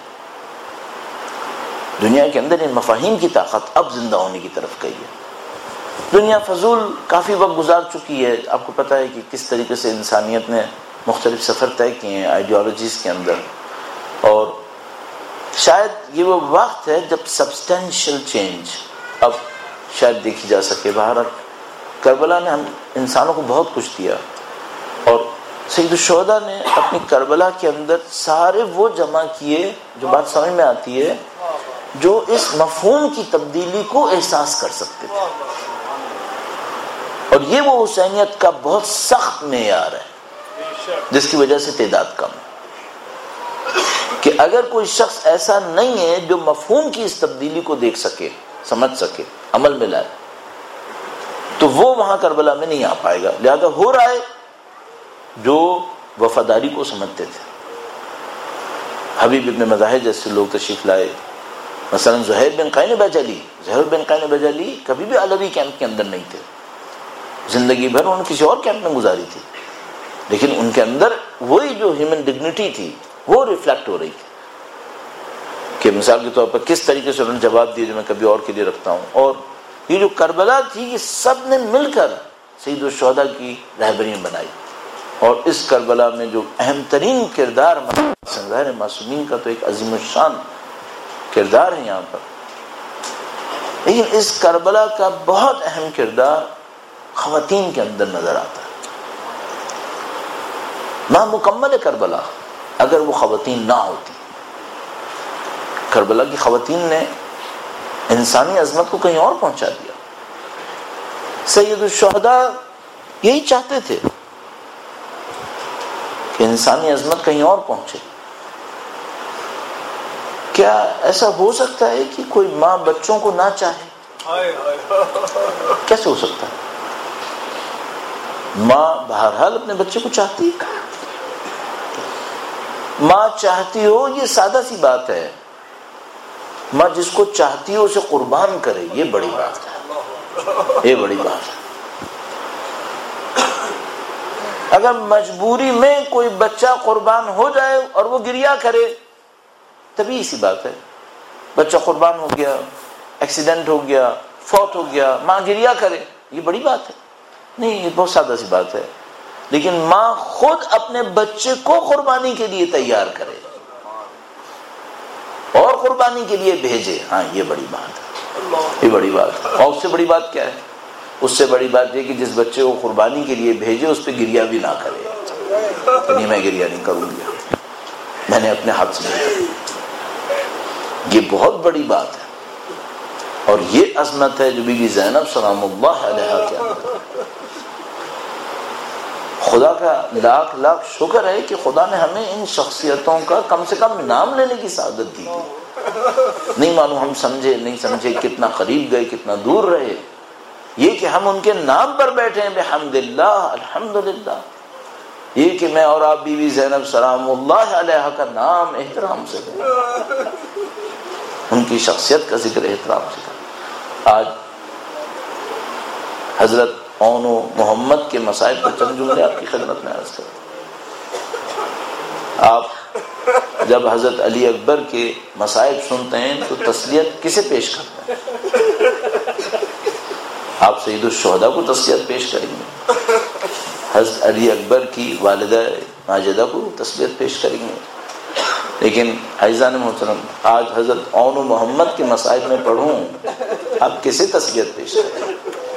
دنیا کے اندر ان مفاہیم کی طاقت اب زندہ ہونے کی طرف گئی ہے. دنیا فضول کافی وقت گزار چکی ہے. آپ کو پتہ ہے کہ کس طریقے سے انسانیت نے مختلف سفر طے کیے ہیں آئیڈیالوجیز کے اندر, اور شاید یہ وہ وقت ہے جب سبسٹینشل چینج اب شاید دیکھی جا سکے. باہر کربلا نے ہم انسانوں کو بہت کچھ دیا, اور سید الشہداء نے اپنی کربلا کے اندر سارے وہ جمع کیے جو بات سمجھ میں آتی ہے, جو اس مفہوم کی تبدیلی کو احساس کر سکتے تھے. اور یہ وہ حسینیت کا بہت سخت معیار ہے جس کی وجہ سے تعداد کم ہے, کہ اگر کوئی شخص ایسا نہیں ہے جو مفہوم کی اس تبدیلی کو دیکھ سکے, سمجھ سکے, عمل میں لائے, تو وہ وہاں کربلا میں نہیں آ پائے گا. لہذا ہو رہا ہے جو وفاداری کو سمجھتے تھے. حبیب ابن مظاہر جیسے لوگ تشریف لائے, مثلا زہیر بن قین بجلی, زہیر بن قین بجلی کبھی بھی علوی کیمپ کے اندر نہیں تھے, زندگی بھر انہوں نے کسی اور کیمپ میں گزاری تھی، لیکن ان کے اندر وہی جو ہیومن ڈگنیٹی تھی وہ ریفلیکٹ ہو رہی تھی کہ مثال کے طور پر کس طریقے سے انہوں نے جواب دیا جو میں کبھی اور کے لیے رکھتا ہوں. اور یہ جو کربلا تھی یہ سب نے مل کر سید الشہداء کی رہبری بنائی، اور اس کربلا میں جو اہم ترین کردار ظاہر معصومین کا تو ایک عظیم الشان کردار ہے یہاں پر، لیکن اس کربلا کا بہت اہم کردار خواتین کے اندر نظر آتا ہے. نامکمل کربلا اگر وہ خواتین نہ ہوتی، کربلا کی خواتین نے انسانی عظمت کو کہیں اور پہنچا دیا. سید الشہداء یہی چاہتے تھے کہ انسانی عظمت کہیں اور پہنچے. کیا ایسا ہو سکتا ہے کہ کوئی ماں بچوں کو نہ چاہے؟ کیسے ہو سکتا ہے؟ ماں بہرحال اپنے بچے کو چاہتی ہے، ماں چاہتی ہو یہ سادہ سی بات ہے، ماں جس کو چاہتی ہو اسے قربان کرے یہ بڑی بات ہے، یہ بڑی بات ہے. اگر مجبوری میں کوئی بچہ قربان ہو جائے اور وہ گریا کرے، طبیعی سی بات ہے، بچہ قربان ہو گیا، ایکسیڈنٹ ہو گیا، فوت ہو گیا، ماں گریا کرے، یہ بڑی بات ہے نہیں، یہ بہت سادہ سی بات ہے. لیکن ماں خود اپنے بچے کو قربانی کے لیے تیار کرے اور قربانی کے لیے بھیجے، ہاں یہ بڑی بات ہے، یہ بڑی بات ہے. اور اس سے بڑی بات کیا ہے؟ اس سے بڑی بات یہ کہ جس بچے کو قربانی کے لیے بھیجے اس پہ گریا بھی نہ کرے. نہیں میں گریا نہیں کروں گی، میں نے اپنے ہاتھ سے نہیں، یہ بہت بڑی بات ہے. اور یہ عظمت ہے جو بی بی زینب سلام اللہ علیہا کے اندر. خدا کا لاکھ لاکھ شکر ہے کہ خدا نے ہمیں ان شخصیتوں کا کم سے کم نام لینے کی سعادت دی تھی. نہیں معلوم ہم سمجھے نہیں سمجھے، کتنا قریب گئے کتنا دور رہے، یہ کہ ہم ان کے نام پر بیٹھے ہیں بحمداللہ الحمدللہ. یہ کہ میں اور آپ بی بی زینب سلام اللہ علیہا کا نام احترام سے کریں، ان کی شخصیت کا ذکر احترام سے کریں. آج حضرت اون و محمد کے مصائب پر چند جملے آپ کی خدمت میں عرض کریں. آپ جب حضرت علی اکبر کے مصائب سنتے ہیں تو تسلیت کسے پیش کرتے ہیں؟ آپ سید الشہداء کو تسلیت پیش کریں گے، حضرت علی اکبر کی والدہ ماجدہ کو تسلیت پیش کریں گے. لیکن عزیزان محترم آج حضرت اون و محمد کے مصائب میں پڑھوں، آپ کسے تسلیت پیش کریں؟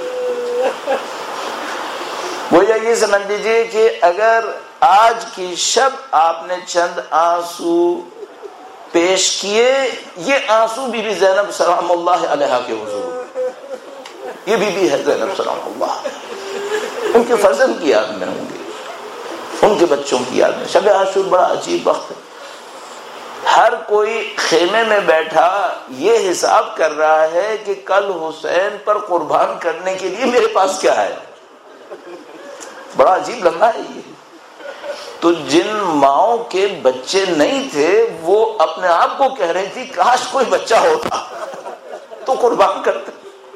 وہ یہ سمجھ لیجیے کہ اگر آج کی شب آپ نے چند آنسو پیش کیے، یہ آنسو بی بی زینب سلام اللہ علیہا کے حضور، یہ بی بی ہے زینب سلام اللہ، ان کے فضل کی یاد میں ہوں گے، ان کے بچوں کی یاد میں. شب عاشور بڑا عجیب وقت ہے. ہر کوئی خیمے میں بیٹھا یہ حساب کر رہا ہے کہ کل حسین پر قربان کرنے کے لیے میرے پاس کیا ہے. بڑا عجیب لمحہ ہے یہ. تو جن ماؤں کے بچے نہیں تھے وہ اپنے آپ کو کہہ رہی تھی کاش کوئی بچہ ہوتا تو قربان کرتے.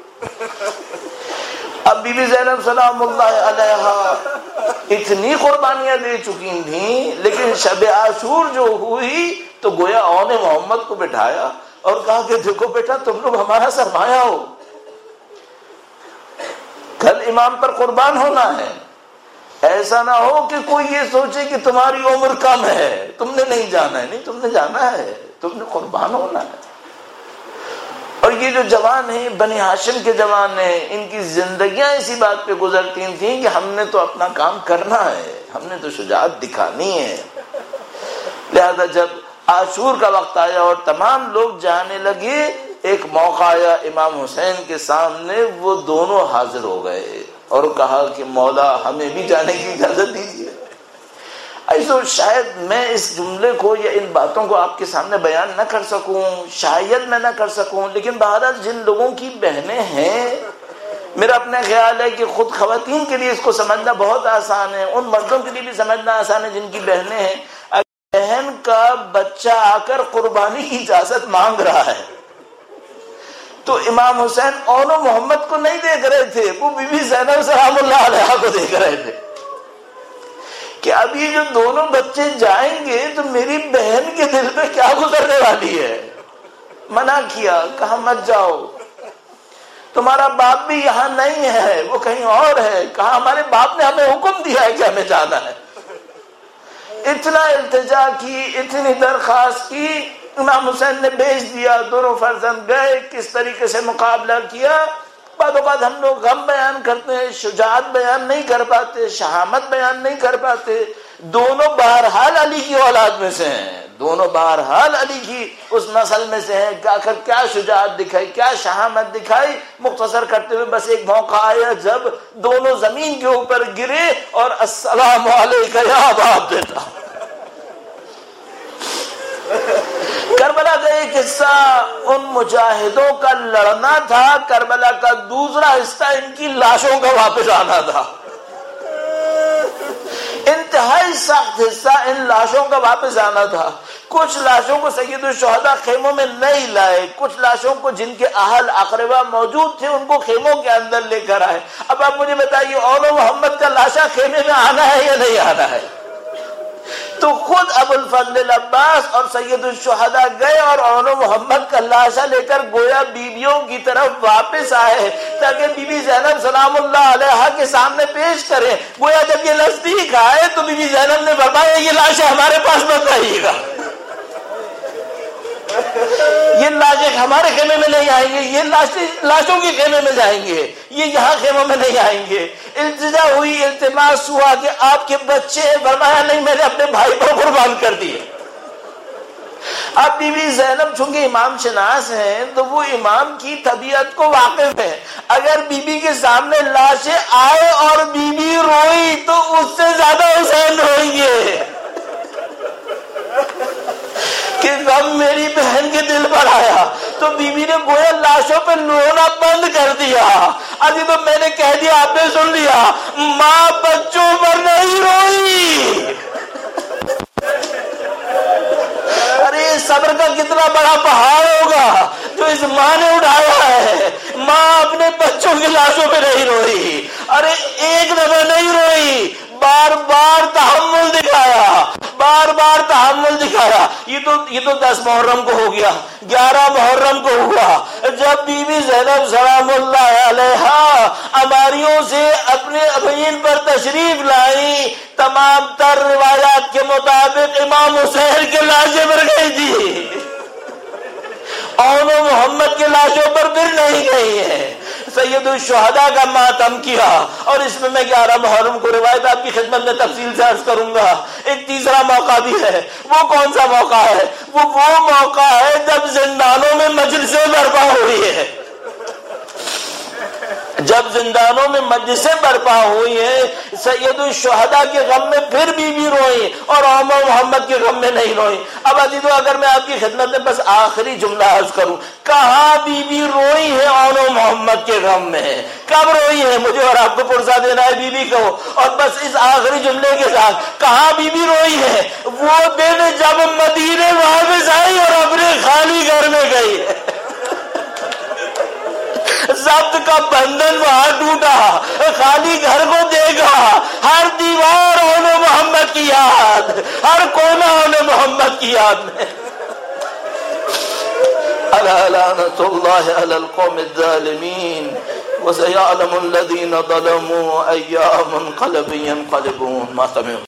اب بی بی زینب سلام اللہ علیہا اتنی قربانیاں دے چکی تھیں، لیکن شب عاشور جو ہوئی تو گویا اون محمد کو بٹھایا اور کہا کہ دیکھو بیٹا تم لوگ ہمارا سرمایہ ہو، کل امام پر قربان ہونا ہے. ایسا نہ ہو کہ کوئی یہ سوچے کہ تمہاری عمر کم ہے تم نے نہیں جانا ہے. نہیں، تم نے جانا ہے، تم نے قربان ہونا ہے. اور یہ جو جوان ہیں بنی ہاشم کے جوان ہیں، ان کی زندگیاں اسی بات پہ گزرتی تھیں کہ ہم نے تو اپنا کام کرنا ہے، ہم نے تو شجاعت دکھانی ہے. لہذا جب عاشور کا وقت آیا اور تمام لوگ جانے لگے، ایک موقع آیا امام حسین کے سامنے، وہ دونوں حاضر ہو گئے اور کہا کہ مولا ہمیں بھی جانے کی اجازت دیجیے. ایسو شاید میں اس جملے کو یا ان باتوں کو آپ کے سامنے بیان نہ کر سکوں، شاید میں نہ کر سکوں، لیکن بہرحال جن لوگوں کی بہنیں ہیں، میرا اپنا خیال ہے کہ خود خواتین کے لیے اس کو سمجھنا بہت آسان ہے، ان مردوں کے لیے بھی سمجھنا آسان ہے جن کی بہنیں ہیں. اگر بہن کا بچہ آ کر قربانی کی اجازت مانگ رہا ہے تو امام حسین اون و محمد کو نہیں دیکھ رہے تھے، وہ بی بی زینب سلام اللہ علیہا کو دیکھ رہے تھے کہ اب یہ جو دونوں بچے جائیں گے تو میری بہن کے دل پہ کیا گزرنے والی ہے۔ منع کیا، کہا مت جاؤ، تمہارا باپ بھی یہاں نہیں ہے، وہ کہیں اور ہے۔ کہا ہمارے باپ نے ہمیں حکم دیا ہے کہ ہمیں جانا ہے۔ اتنا التجا کی، اتنی درخواست کی، امام حسین نے بھیج دیا، دونوں فرزند گئے۔ کس طریقے سے مقابلہ کیا؟ بعد اوقات ہم لوگ غم بیان کرتے ہیں، شجاعت بیان نہیں کر پاتے، شہامت بیان نہیں کر پاتے۔ دونوں بہرحال علی کی اولاد میں سے ہیں، دونوں بہرحال علی کی اس نسل میں سے ہیں۔ کیا کر کیا شجاعت دکھائی، کیا شہامت دکھائی۔ مختصر کرتے ہوئے بس ایک موقع آیا جب دونوں زمین کے اوپر گرے اور السلام علیکم یا باپ بیٹا۔ کربلا کا ایک حصہ ان مجاہدوں کا لڑنا تھا، کربلا کا دوسرا حصہ ان کی لاشوں کا واپس آنا تھا۔ انتہائی سخت حصہ ان لاشوں کا واپس آنا تھا۔ کچھ لاشوں کو سید الشہداء خیموں میں نہیں لائے، کچھ لاشوں کو جن کے اہل اقربا موجود تھے ان کو خیموں کے اندر لے کر آئے۔ اب آپ مجھے بتائیے اون محمد کا لاشا خیمے میں آنا ہے یا نہیں آنا ہے؟ تو خود ابو الفضل العباس اور سید الشہداء گئے اور اون محمد کا لاشا لے کر گویا بیویوں کی طرف واپس آئے تاکہ بی بی زینب سلام اللہ علیہا کے سامنے پیش کریں۔ گویا جب یہ نزدیک آئے تو بی بی زینب نے فرمایا یہ لاشیں ہمارے پاس مت آئیے گا، یہ لاشیں ہمارے خیمے میں نہیں آئیں گے، یہ لاشوں کے خیمے میں جائیں گے، یہ یہاں خیموں میں نہیں آئیں گے۔ التجا ہوئی، التماس ہوا کہ آپ کے بچے، فرمایا نہیں میں نے اپنے بھائی کو قربان کر دیے۔ اب بی بی زینب چونکہ امام شناس ہیں تو وہ امام کی طبیعت کو واقف ہے۔ اگر بی بی کے سامنے لاشیں آئے اور بی بی روئی تو اس سے زیادہ حسین روئیں گے کہ غم میری بہن کے دل پر آیا۔ تو بی بی نے گویا لاشوں پہ رونا بند کر دیا۔ ابھی تو میں نے کہہ دیا، آپ نے سن لیا، ماں بچوں پر نہیں روئی۔ ارے صبر کا کتنا بڑا پہاڑ ہوگا جو اس ماں نے اٹھایا ہے۔ ماں اپنے بچوں کی لاشوں پہ نہیں روئی، ارے ایک دفعہ نہیں روئی، بار بار تحمل دکھایا، بار بار تحمل دکھایا۔ یہ تو یہ تو دس محرم کو ہو گیا، گیارہ محرم کو ہوا جب بی بی زینب سلام اللہ علیہا اماریوں سے اپنے ابین پر تشریف لائی۔ تمام تر روایات کے مطابق امام حسین کے لاشیں پر گئی تھی، اون و محمد کے لاشوں پر پھر نہیں گئی ہے۔ سید الشہداء کا ماتم کیا، اور اس میں میں گیارہ محرم کو روایت آپ کی خدمت میں تفصیل سے عرض کروں گا۔ ایک تیسرا موقع بھی ہے، وہ کون سا موقع ہے؟ وہ وہ موقع ہے جب زندانوں میں مجلسیں برپا ہوئی ہے، جب زندانوں میں مجلسیں برپا ہوئی ہیں۔ سید الشہداء کے غم میں پھر بی بی روئی اور اون و محمد کے غم میں نہیں روئی۔ اب عزیزو اگر میں آپ کی خدمت میں بس آخری جملہ عرض کروں، کہاں بی بی روئی ہے اون و محمد کے غم میں؟ کب روئی ہے؟ مجھے اور آپ کو پرسہ دینا ہے بی بی کو، اور بس اس آخری جملے کے ساتھ کہاں بی بی روئی ہے؟ وہ دن جب مدینے واپس آئی اور اپنے خالی گھر میں گئی ہے۔ ضبط کا بندھن وہاں ٹوٹا، خالی گھر کو دیکھا، ہر دیوار اون و محمد کی یاد، ہر کونا اون و محمد کی یاد میں۔ الا لعنۃ اللہ علی القوم الظالمین وسيعلم الذين ظلموا أي منقلب ينقلبون۔ ما سمعوا